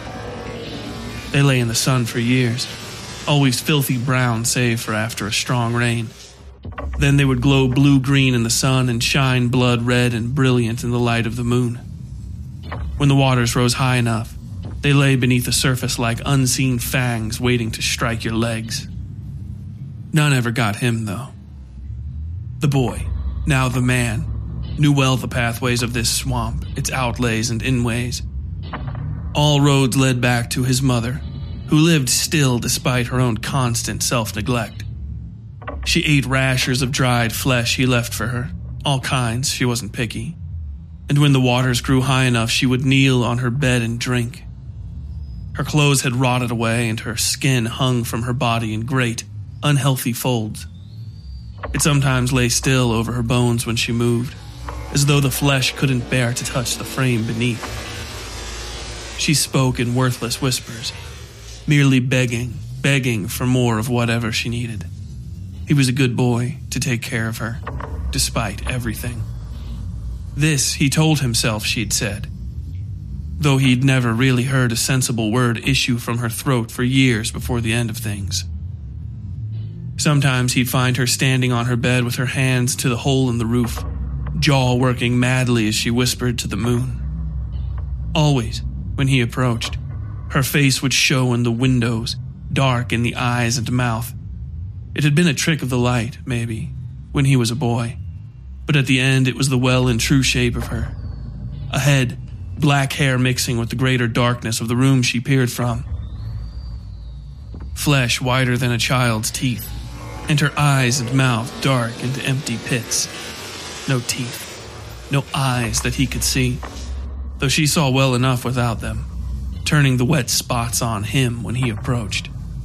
They lay in the sun for years, always filthy brown save for after a strong rain. Then they would glow blue-green in the sun and shine blood-red and brilliant in the light of the moon. When the waters rose high enough, they lay beneath the surface like unseen fangs waiting to strike your legs. None ever got him, though. The boy, now the man, knew well the pathways of this swamp, its outlays and inways. All roads led back to his mother, who lived still despite her own constant self-neglect. She ate rashers of dried flesh he left for her, all kinds, she wasn't picky. And when the waters grew high enough, she would kneel on her bed and drink. Her clothes had rotted away and her skin hung from her body in great, unhealthy folds. It sometimes lay still over her bones when she moved, as though the flesh couldn't bear to touch the frame beneath. She spoke in worthless whispers, merely begging for more of whatever she needed. He was a good boy to take care of her, despite everything. This, he told himself she'd said, though he'd never really heard a sensible word issue from her throat for years before the end of things. Sometimes he'd find her standing on her bed with her hands to the hole in the roof, jaw working madly as she whispered to the moon. Always, when he approached, her face would show in the windows, dark in the eyes and mouth. It had been a trick of the light, maybe, when he was a boy, but at the end it was the well and true shape of her. A head, black hair mixing with the greater darkness of the room she peered from. Flesh whiter than a child's teeth, and her eyes and mouth dark into empty pits. No teeth, no eyes that he could see, though she saw well enough without them, turning the wet spots on him when he approached.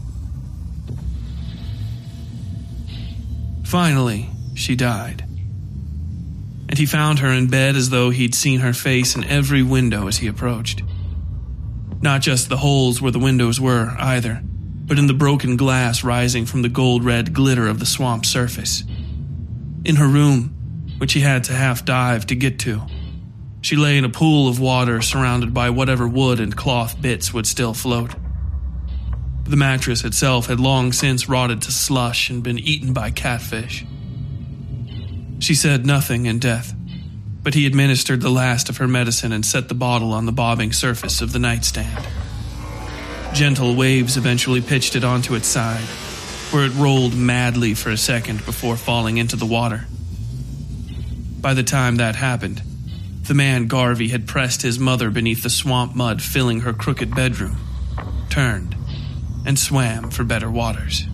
Finally, she died, and he found her in bed as though he'd seen her face in every window as he approached. Not just the holes where the windows were, either, but in the broken glass rising from the gold-red glitter of the swamp surface. In her room, which she had to half-dive to get to, she lay in a pool of water surrounded by whatever wood and cloth bits would still float. The mattress itself had long since rotted to slush and been eaten by catfish. She said nothing in death, but he administered the last of her medicine and set the bottle on the bobbing surface of the nightstand. Gentle waves eventually pitched it onto its side, where it rolled madly for a second before falling into the water. By the time that happened, the man Garvey had pressed his mother beneath the swamp mud filling her crooked bedroom, turned, and swam for better waters.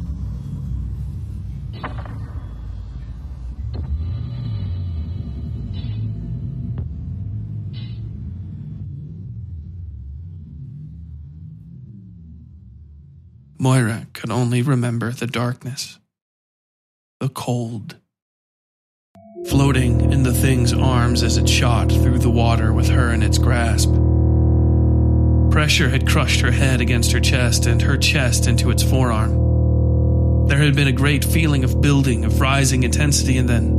Moira could only remember the darkness, the cold, floating in the thing's arms as it shot through the water with her in its grasp. Pressure had crushed her head against her chest and her chest into its forearm. There had been a great feeling of building, of rising intensity, and then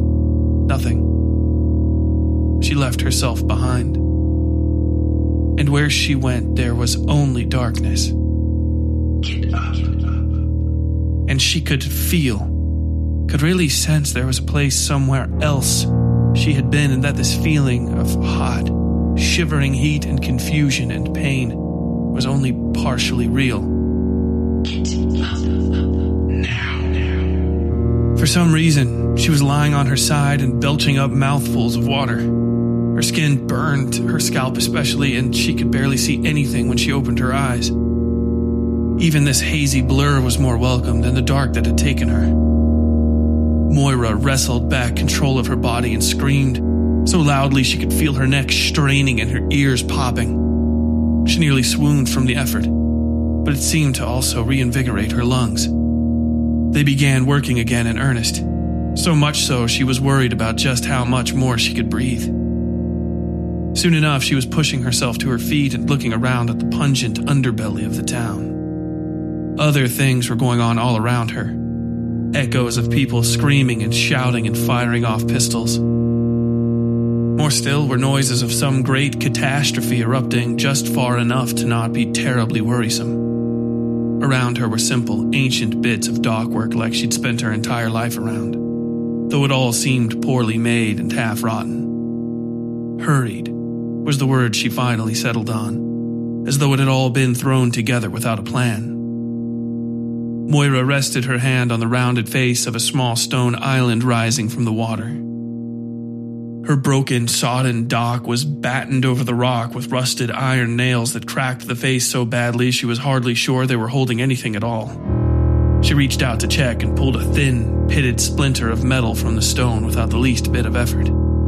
nothing. She left herself behind. And where she went, there was only darkness. Get up. And she could really sense there was a place somewhere else she had been, and that this feeling of hot, shivering heat and confusion and pain was only partially real. Get up. Now. For some reason, she was lying on her side and belching up mouthfuls of water. Her skin burned, her scalp especially, and she could barely see anything when she opened her eyes. Even this hazy blur was more welcome than the dark that had taken her. Moira wrestled back control of her body and screamed so loudly she could feel her neck straining and her ears popping. She nearly swooned from the effort, but it seemed to also reinvigorate her lungs. They began working again in earnest, so much so she was worried about just how much more she could breathe. Soon enough, she was pushing herself to her feet and looking around at the pungent underbelly of the town. Other things were going on all around her. Echoes of people screaming and shouting and firing off pistols. More still were noises of some great catastrophe erupting just far enough to not be terribly worrisome. Around her were simple, ancient bits of dockwork like she'd spent her entire life around, though it all seemed poorly made and half-rotten. Hurried was the word she finally settled on, as though it had all been thrown together without a plan. Moira rested her hand on the rounded face of a small stone island rising from the water. Her broken, sodden dock was battened over the rock with rusted iron nails that cracked the face so badly she was hardly sure they were holding anything at all. She reached out to check and pulled a thin, pitted splinter of metal from the stone without the least bit of effort.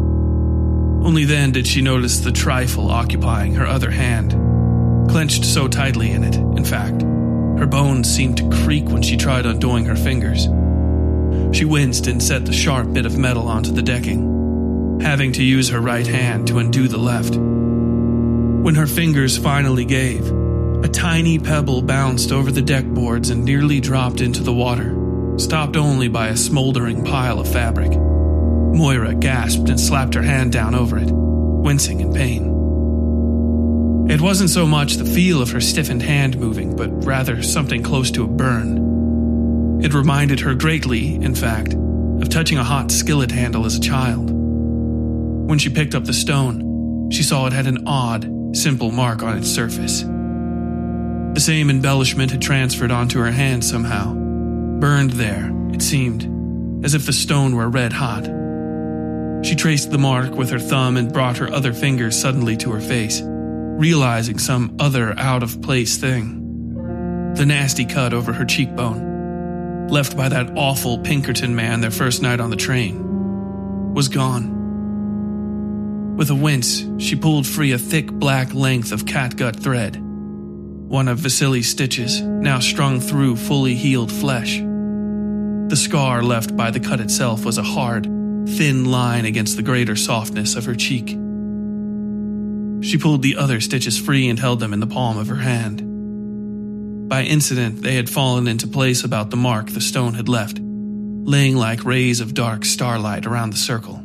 Only then did she notice the trifle occupying her other hand, clenched so tightly in it, in fact. Her bones seemed to creak when she tried undoing her fingers. She winced and set the sharp bit of metal onto the decking, having to use her right hand to undo the left. When her fingers finally gave, a tiny pebble bounced over the deck boards and nearly dropped into the water, stopped only by a smoldering pile of fabric. Moira gasped and slapped her hand down over it, wincing in pain. It wasn't so much the feel of her stiffened hand moving, but rather something close to a burn. It reminded her greatly, in fact, of touching a hot skillet handle as a child. When she picked up the stone, she saw it had an odd, simple mark on its surface. The same embellishment had transferred onto her hand somehow. Burned there, it seemed, as if the stone were red hot. She traced the mark with her thumb and brought her other finger suddenly to her face, realizing some other out-of-place thing. The nasty cut over her cheekbone, left by that awful Pinkerton man their first night on the train, was gone. With a wince, she pulled free a thick black length of catgut thread, one of Vasily's stitches, now strung through fully healed flesh. The scar left by the cut itself was a hard, thin line against the greater softness of her cheek. She pulled the other stitches free and held them in the palm of her hand. By incident, they had fallen into place about the mark the stone had left, laying like rays of dark starlight around the circle.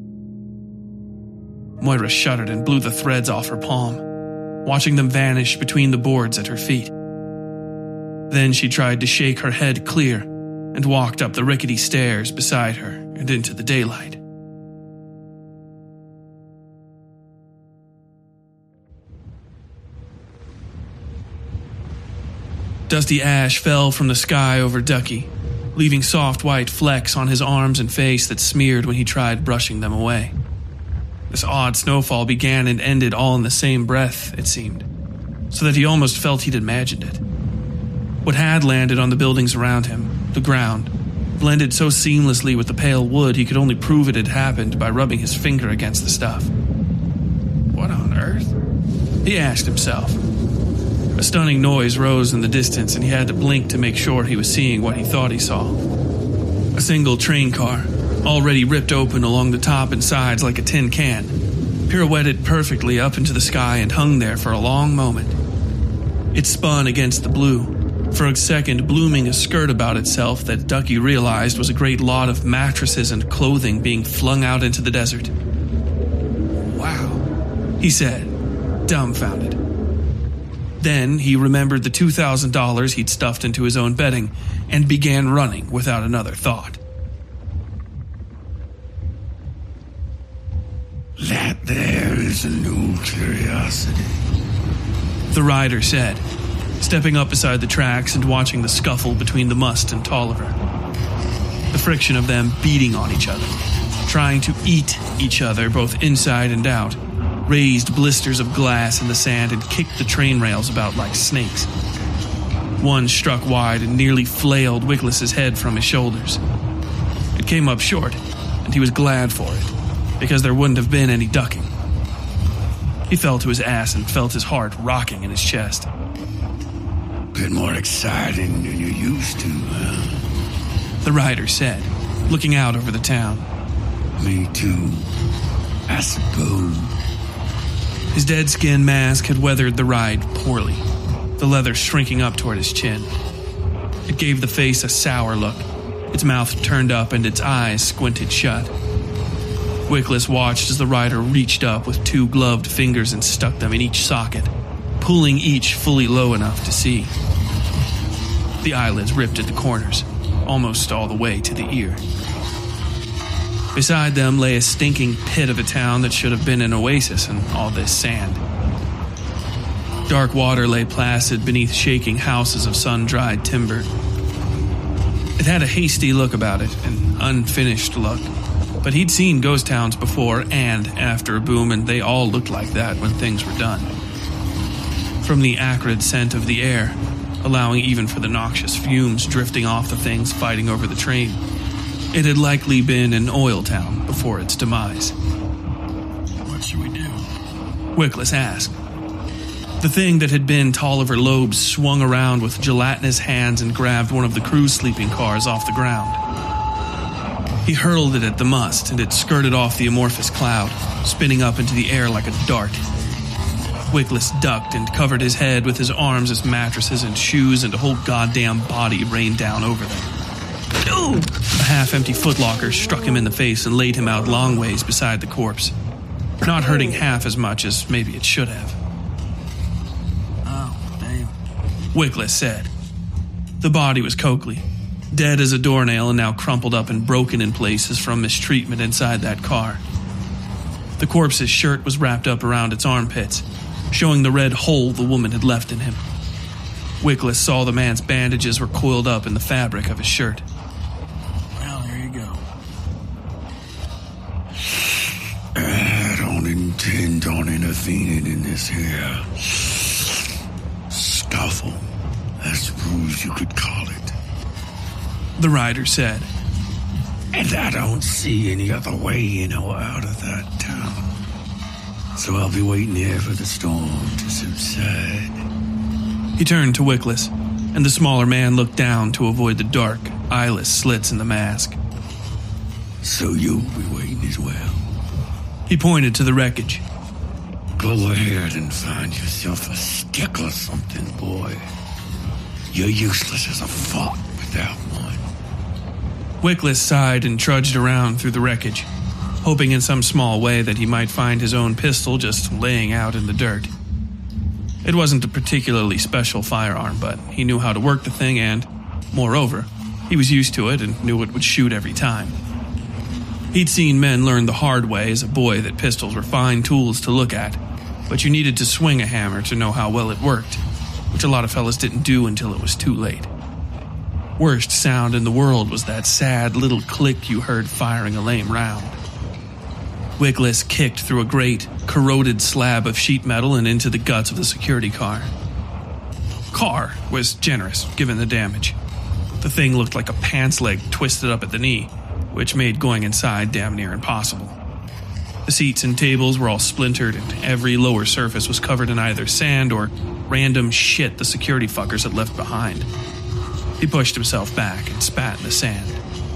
Moira shuddered and blew the threads off her palm, watching them vanish between the boards at her feet. Then she tried to shake her head clear and walked up the rickety stairs beside her and into the daylight. Dusty ash fell from the sky over Ducky, leaving soft white flecks on his arms and face that smeared when he tried brushing them away. This odd snowfall began and ended all in the same breath, it seemed, so that he almost felt he'd imagined it. What had landed on the buildings around him, the ground, blended so seamlessly with the pale wood he could only prove it had happened by rubbing his finger against the stuff. What on earth? He asked himself. A stunning noise rose in the distance, and he had to blink to make sure he was seeing what he thought he saw. A single train car, already ripped open along the top and sides like a tin can, pirouetted perfectly up into the sky and hung there for a long moment. It spun against the blue, for a second blooming a skirt about itself that Ducky realized was a great lot of mattresses and clothing being flung out into the desert. "Wow," he said, dumbfounded. Then he remembered the $2,000 he'd stuffed into his own bedding and began running without another thought. "That there is a new curiosity," the rider said, stepping up beside the tracks and watching the scuffle between the Must and Tolliver. The friction of them beating on each other, trying to eat each other both inside and out, raised blisters of glass in the sand and kicked the train rails about like snakes. One struck wide and nearly flailed Wickless's head from his shoulders. It came up short, and he was glad for it, because there wouldn't have been any ducking. He fell to his ass and felt his heart rocking in his chest. "Bit more exciting than you used to, huh?" the rider said, looking out over the town. "Me too, I suppose." His dead skin mask had weathered the ride poorly, the leather shrinking up toward his chin. It gave the face a sour look, its mouth turned up and its eyes squinted shut. Wickless watched as the rider reached up with two gloved fingers and stuck them in each socket, pulling each fully low enough to see. The eyelids ripped at the corners, almost all the way to the ear. Beside them lay a stinking pit of a town that should have been an oasis in all this sand. Dark water lay placid beneath shaking houses of sun-dried timber. It had a hasty look about it, an unfinished look, but he'd seen ghost towns before and after a boom, and they all looked like that when things were done. From the acrid scent of the air, allowing even for the noxious fumes drifting off the things fighting over the train, it had likely been an oil town before its demise. "What should we do?" Wickless asked. The thing that had been Tolliver Loeb's swung around with gelatinous hands and grabbed one of the crew's sleeping cars off the ground. He hurled it at the Must, and it skirted off the amorphous cloud, spinning up into the air like a dart. Wickless ducked and covered his head with his arms as mattresses and shoes and a whole goddamn body rained down over them. Ooh! A half-empty footlocker struck him in the face and laid him out long ways beside the corpse, not hurting half as much as maybe it should have. "Oh, damn," Wickless said. The body was Coakley, dead as a doornail and now crumpled up and broken in places from mistreatment inside that car. The corpse's shirt was wrapped up around its armpits, showing the red hole the woman had left in him. Wickless saw the man's bandages were coiled up in the fabric of his shirt. "Well, here you go. I don't intend on intervening in this here scuffle, I suppose you could call it," the rider said. "And I don't see any other way in or out of that town. So I'll be waiting here for the storm to subside." He turned to Wickless, and the smaller man looked down to avoid the dark, eyeless slits in the mask. "So you'll be waiting as well?" He pointed to the wreckage. "Go ahead and find yourself a stick or something, boy. You're useless as a fuck without one. Wickless sighed and trudged around through the wreckage, hoping in some small way that he might find his own pistol just laying out in the dirt. It wasn't a particularly special firearm, but he knew how to work the thing and, moreover, he was used to it and knew it would shoot every time. He'd seen men learn the hard way as a boy that pistols were fine tools to look at, but you needed to swing a hammer to know how well it worked, which a lot of fellas didn't do until it was too late. Worst sound in the world was that sad little click you heard firing a lame round. Wickless kicked through a great, corroded slab of sheet metal and into the guts of the security car. Car was generous, given the damage. The thing looked like a pants leg twisted up at the knee, which made going inside damn near impossible. The seats and tables were all splintered, and every lower surface was covered in either sand or random shit the security fuckers had left behind. He pushed himself back and spat in the sand.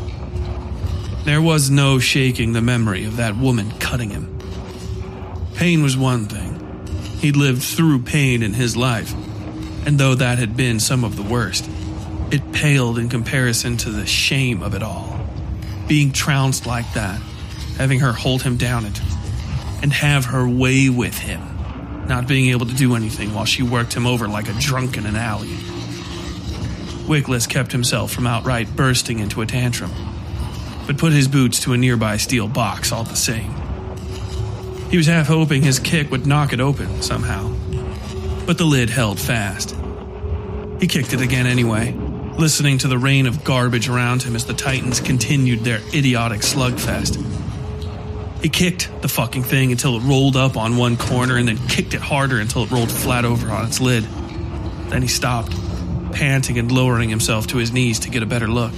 There was no shaking the memory of that woman cutting him. Pain was one thing. He'd lived through pain in his life, and though that had been some of the worst, it paled in comparison to the shame of it all. Being trounced like that, having her hold him down and have her way with him, not being able to do anything while she worked him over like a drunk in an alley. Wickless kept himself from outright bursting into a tantrum, but put his boots to a nearby steel box all the same. He was half hoping his kick would knock it open somehow, but the lid held fast. He kicked it again anyway, listening to the rain of garbage around him as the Titans continued their idiotic slugfest. He kicked the fucking thing until it rolled up on one corner and then kicked it harder until it rolled flat over on its lid. Then he stopped, panting and lowering himself to his knees to get a better look.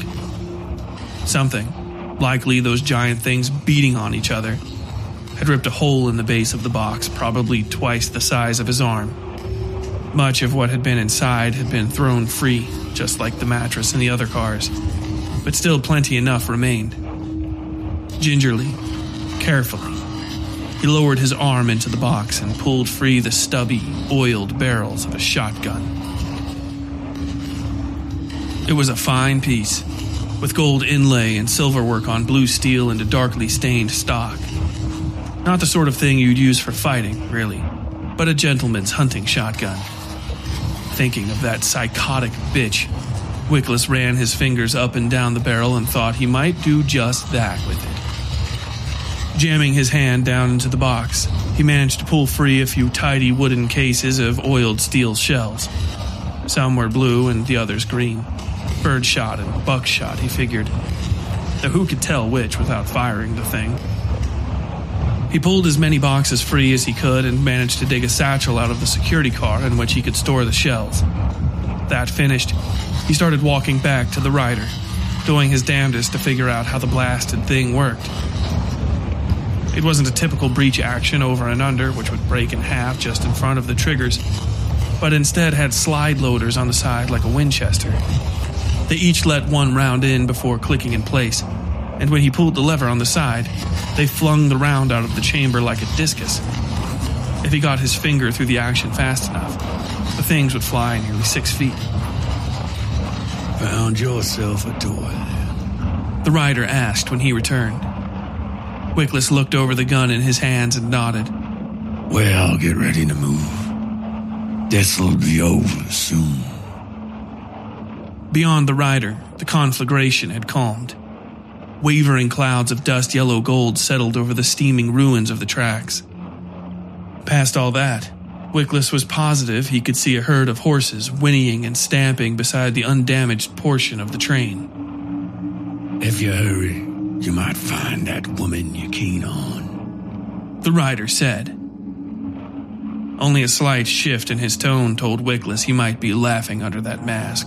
Something, likely those giant things beating on each other, had ripped a hole in the base of the box, probably twice the size of his arm. Much of what had been inside had been thrown free, just like the mattress in the other cars, but still plenty enough remained. Gingerly, carefully, he lowered his arm into the box and pulled free the stubby, oiled barrels of a shotgun. It was a fine piece, with gold inlay and silverwork on blue steel and a darkly stained stock. Not the sort of thing you'd use for fighting, really, but a gentleman's hunting shotgun. Thinking of that psychotic bitch, Wickless ran his fingers up and down the barrel and thought he might do just that with it. Jamming his hand down into the box, he managed to pull free a few tidy wooden cases of oiled steel shells. Some were blue and the others green. Birdshot and buckshot, he figured. Though who could tell which without firing the thing? He pulled as many boxes free as he could and managed to dig a satchel out of the security car in which he could store the shells. That finished, he started walking back to the rider, doing his damnedest to figure out how the blasted thing worked. It wasn't a typical breech action over and under, which would break in half just in front of the triggers, but instead had slide loaders on the side like a Winchester. They each let one round in before clicking in place, and when he pulled the lever on the side, they flung the round out of the chamber like a discus. If he got his finger through the action fast enough, the things would fly nearly 6 feet. Found yourself a toy then? The rider asked when he returned. Wickless looked over the gun in his hands and nodded. Well, get ready to move. This'll be over soon. Beyond the rider, the conflagration had calmed. Wavering clouds of dust yellow gold settled over the steaming ruins of the tracks. Past all that, Wickless was positive he could see a herd of horses whinnying and stamping beside the undamaged portion of the train. If you hurry, you might find that woman you're keen on, the rider said. Only a slight shift in his tone told Wickless he might be laughing under that mask.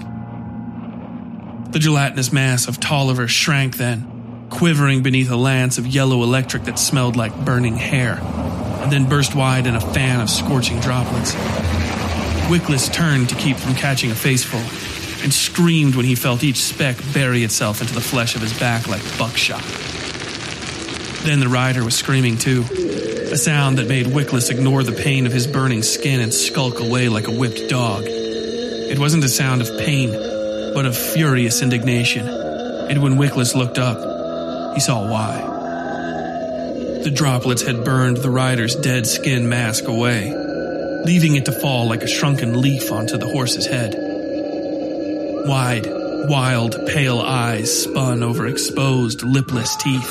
The gelatinous mass of Tolliver shrank then, quivering beneath a lance of yellow electric that smelled like burning hair, and then burst wide in a fan of scorching droplets. Wickless turned to keep from catching a faceful, and screamed when he felt each speck bury itself into the flesh of his back like buckshot. Then the rider was screaming too, a sound that made Wickless ignore the pain of his burning skin and skulk away like a whipped dog. It wasn't a sound of pain, but of furious indignation. And when Wickless looked up, he saw why. The droplets had burned the rider's dead skin mask away, leaving it to fall like a shrunken leaf onto the horse's head. Wide, wild, pale eyes spun over exposed, lipless teeth.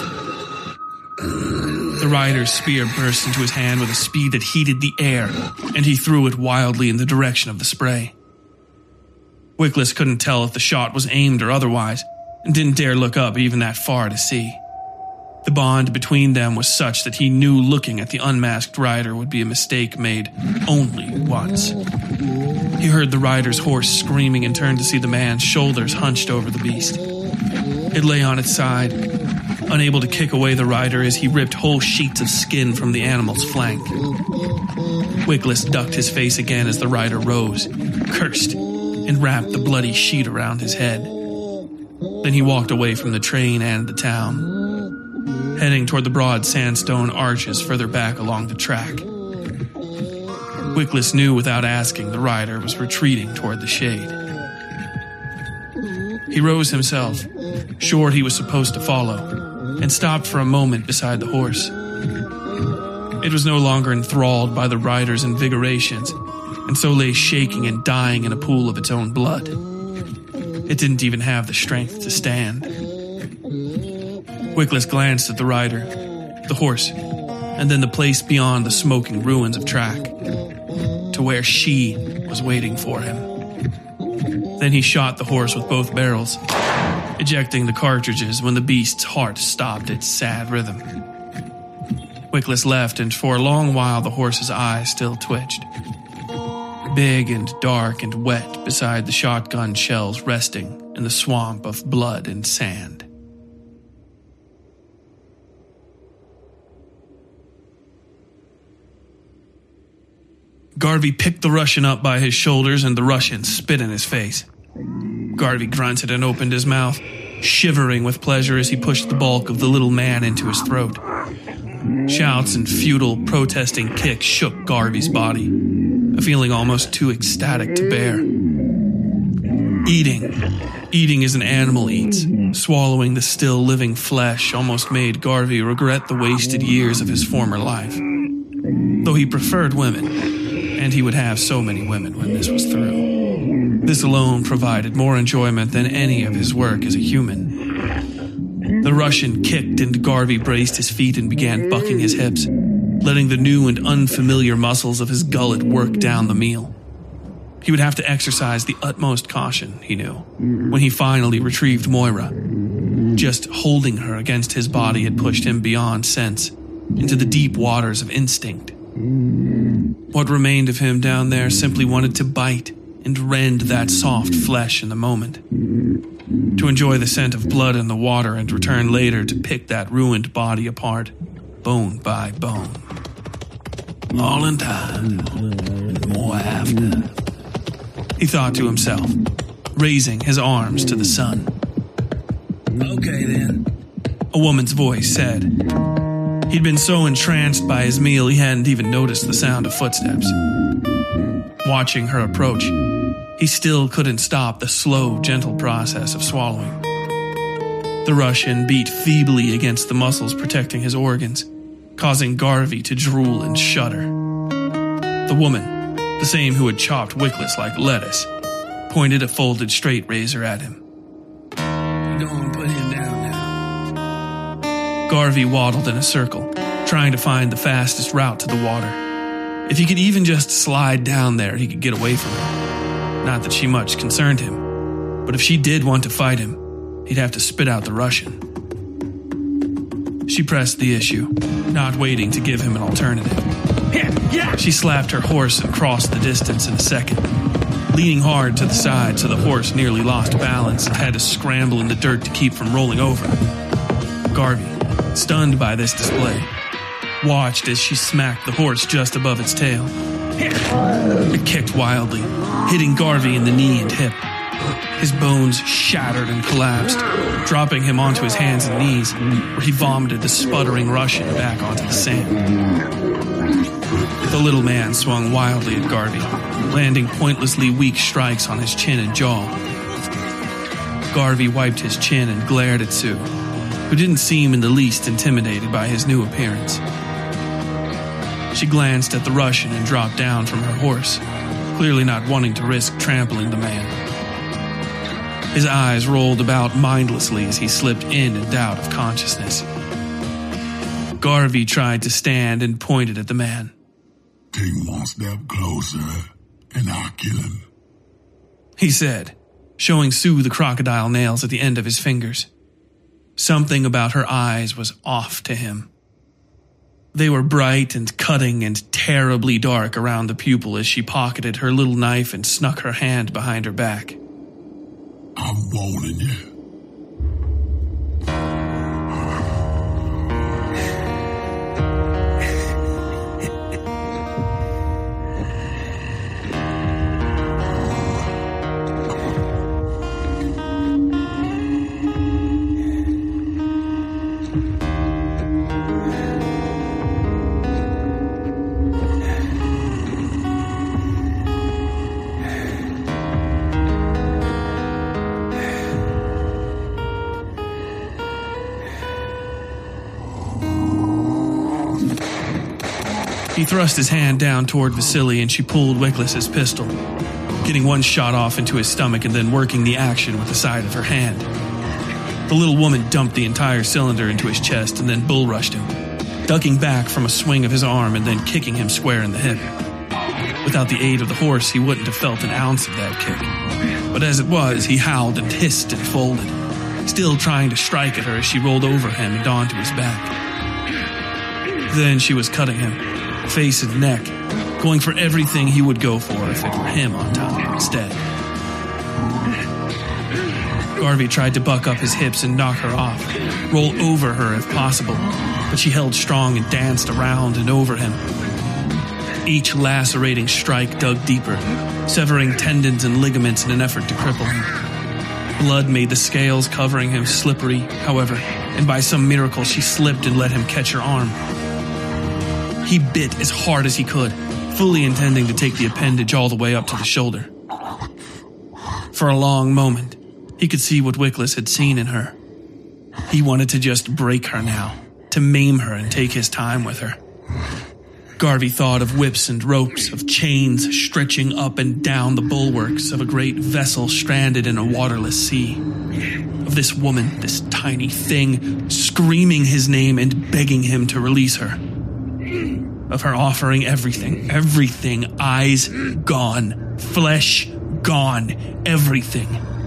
The rider's spear burst into his hand with a speed that heated the air, and he threw it wildly in the direction of the spray. Wickless couldn't tell if the shot was aimed or otherwise, and didn't dare look up even that far to see. The bond between them was such that he knew looking at the unmasked rider would be a mistake made only once. He heard the rider's horse screaming and turned to see the man's shoulders hunched over the beast. It lay on its side, unable to kick away the rider as he ripped whole sheets of skin from the animal's flank. Wickless ducked his face again as the rider rose, cursed, and wrapped the bloody sheet around his head. Then he walked away from the train and the town, heading toward the broad sandstone arches further back along the track. Wickless knew without asking the rider was retreating toward the shade. He rose himself, sure he was supposed to follow, and stopped for a moment beside the horse. It was no longer enthralled by the rider's invigorations, and so lay shaking and dying in a pool of its own blood. It didn't even have the strength to stand. Wickless glanced at the rider, the horse, and then the place beyond the smoking ruins of track, to where she was waiting for him. Then he shot the horse with both barrels, ejecting the cartridges when the beast's heart stopped its sad rhythm. Wickless left, and for a long while the horse's eyes still twitched, big and dark and wet beside the shotgun shells resting in the swamp of blood and sand. Garvey picked the Russian up by his shoulders, and the Russian spit in his face. Garvey grunted and opened his mouth, shivering with pleasure as he pushed the bulk of the little man into his throat. Shouts and futile, protesting kicks shook Garvey's body, a feeling almost too ecstatic to bear. Eating as an animal eats, swallowing the still living flesh almost made Garvey regret the wasted years of his former life. Though he preferred women, and he would have so many women when this was through. This alone provided more enjoyment than any of his work as a human. The Russian kicked, and Garvey braced his feet and began bucking his hips, letting the new and unfamiliar muscles of his gullet work down the meal. He would have to exercise the utmost caution, he knew, when he finally retrieved Moira. Just holding her against his body had pushed him beyond sense, into the deep waters of instinct. What remained of him down there simply wanted to bite and rend that soft flesh in the moment, to enjoy the scent of blood in the water and return later to pick that ruined body apart, bone by bone. All in time, and more after, he thought to himself, raising his arms to the sun. Okay, then, a woman's voice said. He'd been so entranced by his meal he hadn't even noticed the sound of footsteps. Watching her approach, he still couldn't stop the slow, gentle process of swallowing. The Russian beat feebly against the muscles protecting his organs, causing Garvey to drool and shudder. The woman, the same who had chopped Wickless like lettuce, pointed a folded straight razor at him. Go and put him down now. Garvey waddled in a circle, trying to find the fastest route to the water. If he could even just slide down there, he could get away from her. Not that she much concerned him, but if she did want to fight him, he'd have to spit out the Russian. She pressed the issue, not waiting to give him an alternative. She slapped her horse and crossed the distance in a second, leaning hard to the side so the horse nearly lost balance and had to scramble in the dirt to keep from rolling over. Garvey, stunned by this display, watched as she smacked the horse just above its tail. It kicked wildly, hitting Garvey in the knee and hip. His bones shattered and collapsed, dropping him onto his hands and knees, where he vomited the sputtering Russian back onto the sand. The little man swung wildly at Garvey, landing pointlessly weak strikes on his chin and jaw. Garvey wiped his chin and glared at Sue, who didn't seem in the least intimidated by his new appearance. She glanced at the Russian and dropped down from her horse, clearly not wanting to risk trampling the man. His eyes rolled about mindlessly as he slipped in and out of consciousness. Garvey tried to stand and pointed at the man. Take one step closer, and I'll kill him, he said, showing Sue the crocodile nails at the end of his fingers. Something about her eyes was off to him. They were bright and cutting and terribly dark around the pupil as she pocketed her little knife and snuck her hand behind her back. I'm warning you. He thrust his hand down toward Vasily and she pulled Wickless's pistol, getting one shot off into his stomach and then working the action with the side of her hand. The little woman dumped the entire cylinder into his chest and then bull-rushed him, ducking back from a swing of his arm and then kicking him square in the hip. Without the aid of the horse, he wouldn't have felt an ounce of that kick. But as it was, he howled and hissed and folded, still trying to strike at her as she rolled over him and onto his back. Then she was cutting him, face and neck, going for everything he would go for if it were him on top instead. Garvey tried to buck up his hips and knock her off, roll over her if possible, but she held strong and danced around and over him. Each lacerating strike dug deeper, severing tendons and ligaments in an effort to cripple him. Blood made the scales covering him slippery, however, and by some miracle she slipped and let him catch her arm. He bit as hard as he could, fully intending to take the appendage all the way up to the shoulder. For a long moment, he could see what Wickless had seen in her. He wanted to just break her now, to maim her and take his time with her. Garvey thought of whips and ropes, of chains stretching up and down the bulwarks of a great vessel stranded in a waterless sea. Of this woman, this tiny thing, screaming his name and begging him to release her. Of her offering everything, eyes gone, flesh gone, everything.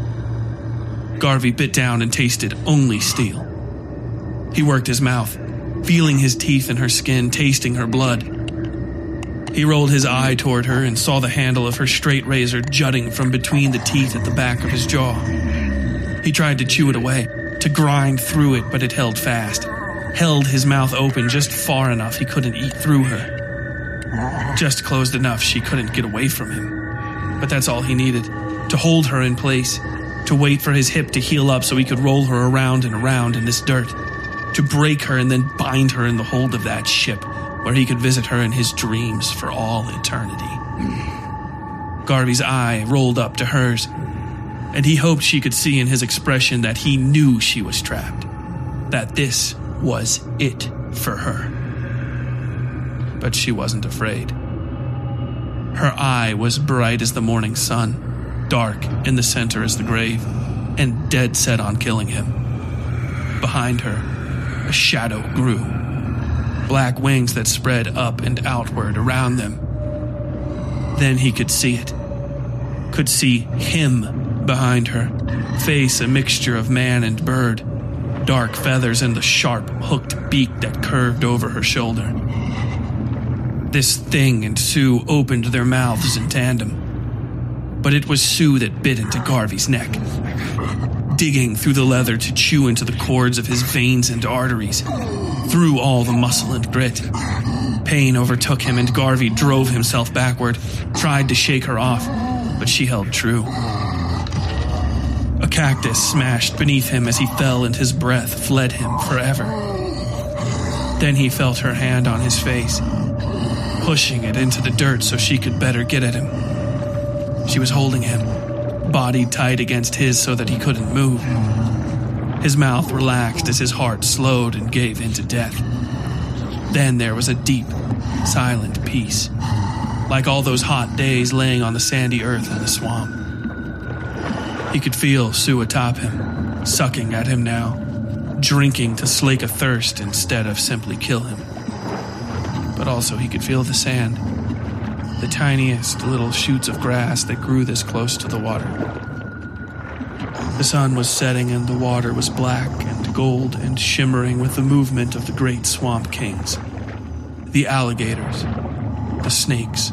Garvey bit down and tasted only steel. He worked his mouth, feeling his teeth in her skin, tasting her blood. He rolled his eye toward her and saw the handle of her straight razor jutting from between the teeth at the back of his jaw. He tried to chew it away, to grind through it, but it held fast. Held his mouth open just far enough he couldn't eat through her. Just closed enough she couldn't get away from him. But that's all he needed, to hold her in place, to wait for his hip to heal up so he could roll her around and around in this dirt, to break her and then bind her in the hold of that ship where he could visit her in his dreams for all eternity. Garvey's eye rolled up to hers, and he hoped she could see in his expression that he knew she was trapped, that this was it for her. But she wasn't afraid. Her eye was bright as the morning sun, dark in the center as the grave, and dead set on killing him. Behind her, a shadow grew, black wings that spread up and outward around them. Then he could see it, could see him behind her, face a mixture of man and bird, dark feathers and the sharp, hooked beak that curved over her shoulder. This thing and Sue opened their mouths in tandem, but it was Sue that bit into Garvey's neck, digging through the leather to chew into the cords of his veins and arteries, through all the muscle and grit. Pain overtook him and Garvey drove himself backward, tried to shake her off, but she held true. A cactus smashed beneath him as he fell and his breath fled him forever. Then he felt her hand on his face, pushing it into the dirt so she could better get at him. She was holding him, body tight against his so that he couldn't move. His mouth relaxed as his heart slowed and gave in to death. Then there was a deep, silent peace, like all those hot days laying on the sandy earth in the swamp. He could feel Sue atop him, sucking at him now, drinking to slake a thirst instead of simply kill him. But also he could feel the sand, the tiniest little shoots of grass that grew this close to the water. The sun was setting and the water was black and gold and shimmering with the movement of the great swamp kings, the alligators, the snakes.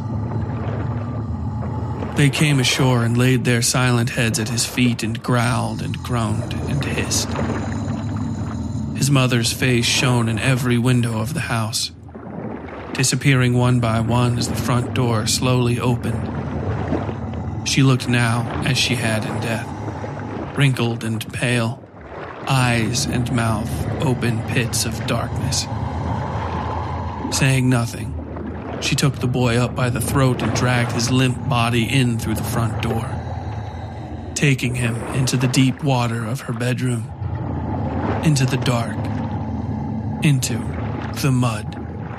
They came ashore and laid their silent heads at his feet and growled and groaned and hissed. His mother's face shone in every window of the house, disappearing one by one as the front door slowly opened. She looked now as she had in death, wrinkled and pale, eyes and mouth open pits of darkness. Saying nothing, she took the boy up by the throat and dragged his limp body in through the front door, taking him into the deep water of her bedroom, into the dark, into the mud.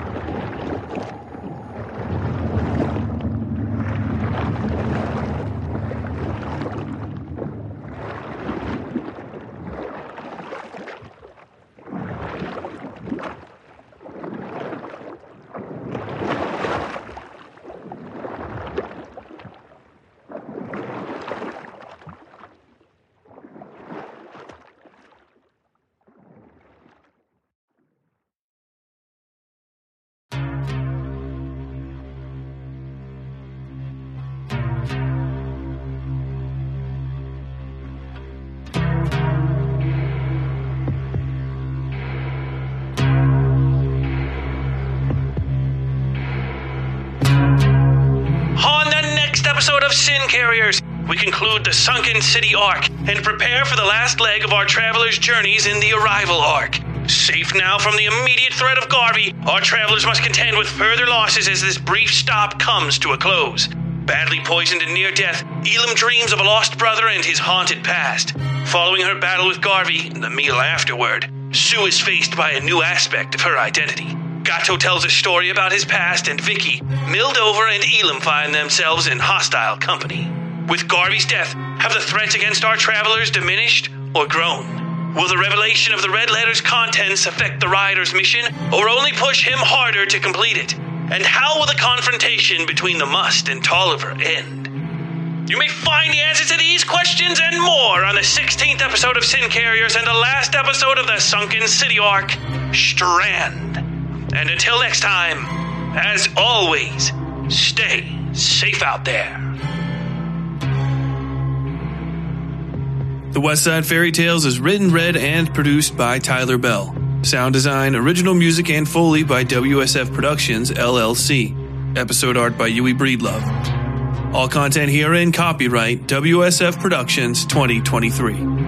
Episode of Sin Carriers, we conclude the Sunken City arc and prepare for the last leg of our travelers' journeys in the Arrival arc. Safe now from the immediate threat of Garvey, our travelers must contend with further losses as this brief stop comes to a close. Badly poisoned and near death, Elam dreams of a lost brother and his haunted past. Following her battle with Garvey and the meal afterward, Sue is faced by a new aspect of her identity. Gato tells a story about his past, and Vicky, Mildover, and Elam find themselves in hostile company. With Garvey's death, have the threats against our travelers diminished or grown? Will the revelation of the Red Letter's contents affect the rider's mission, or only push him harder to complete it? And how will the confrontation between the Must and Tolliver end? You may find the answers to these questions and more on the 16th episode of Sin Carriers and the last episode of the Sunken City arc, Strand. And until next time, as always, stay safe out there. The West Side Fairy Tales is written, read, and produced by Tyler Bell. Sound design, original music, and Foley by WSF Productions, LLC. Episode art by Yui Breedlove. All content herein copyright WSF Productions 2023.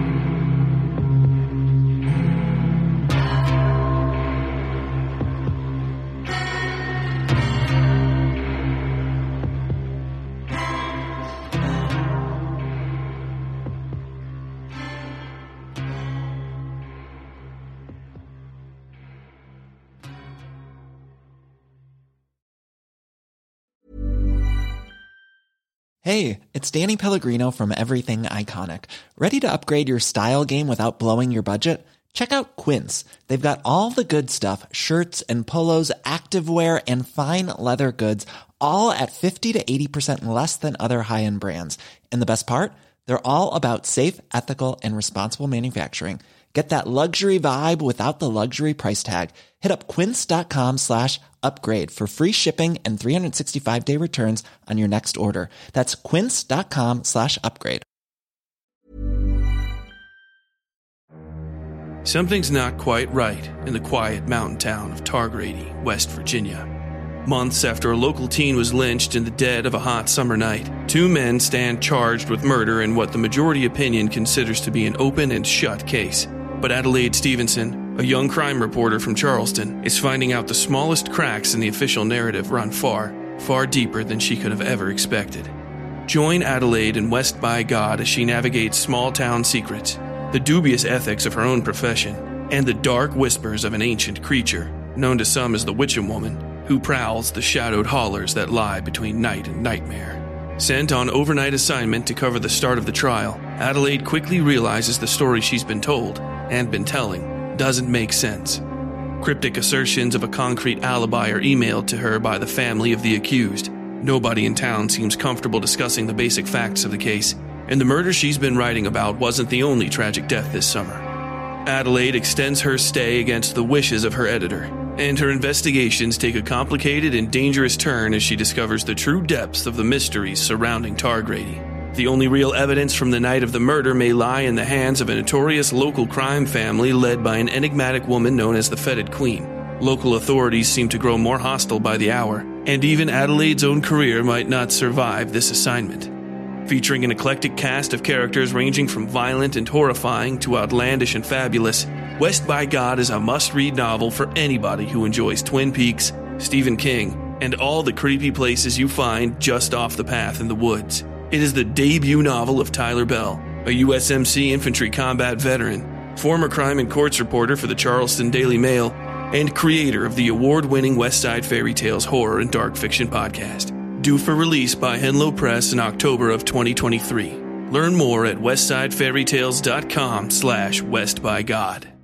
Hey, it's Danny Pellegrino from Everything Iconic. Ready to upgrade your style game without blowing your budget? Check out Quince. They've got all the good stuff, shirts and polos, activewear, and fine leather goods, all at 50 to 80% less than other high-end brands. And the best part? They're all about safe, ethical, and responsible manufacturing. Get that luxury vibe without the luxury price tag. Hit up quince.com/upgrade for free shipping and 365-day returns on your next order. That's quince.com/upgrade. Something's not quite right in the quiet mountain town of Targrady, West Virginia. Months after a local teen was lynched in the dead of a hot summer night, two men stand charged with murder in what the majority opinion considers to be an open and shut case. But Adelaide Stevenson, a young crime reporter from Charleston, is finding out the smallest cracks in the official narrative run far, far deeper than she could have ever expected. Join Adelaide in West by God as she navigates small-town secrets, the dubious ethics of her own profession, and the dark whispers of an ancient creature, known to some as the Witchem Woman, who prowls the shadowed hollers that lie between night and nightmare. Sent on overnight assignment to cover the start of the trial, Adelaide quickly realizes the story she's been told, and been telling, doesn't make sense. Cryptic assertions of a concrete alibi are emailed to her by the family of the accused. Nobody in town seems comfortable discussing the basic facts of the case, and the murder she's been writing about wasn't the only tragic death this summer. Adelaide extends her stay against the wishes of her editor, and her investigations take a complicated and dangerous turn as she discovers the true depths of the mysteries surrounding Targrady. The only real evidence from the night of the murder may lie in the hands of a notorious local crime family led by an enigmatic woman known as the Fetid Queen. Local authorities seem to grow more hostile by the hour, and even Adelaide's own career might not survive this assignment. Featuring an eclectic cast of characters ranging from violent and horrifying to outlandish and fabulous, West by God is a must-read novel for anybody who enjoys Twin Peaks, Stephen King, and all the creepy places you find just off the path in the woods. It is the debut novel of Tyler Bell, a USMC infantry combat veteran, former crime and courts reporter for the Charleston Daily Mail, and creator of the award-winning West Side Fairy Tales horror and dark fiction podcast. Due for release by Henlow Press in October of 2023. Learn more at westsidefairytales.com/westbygod.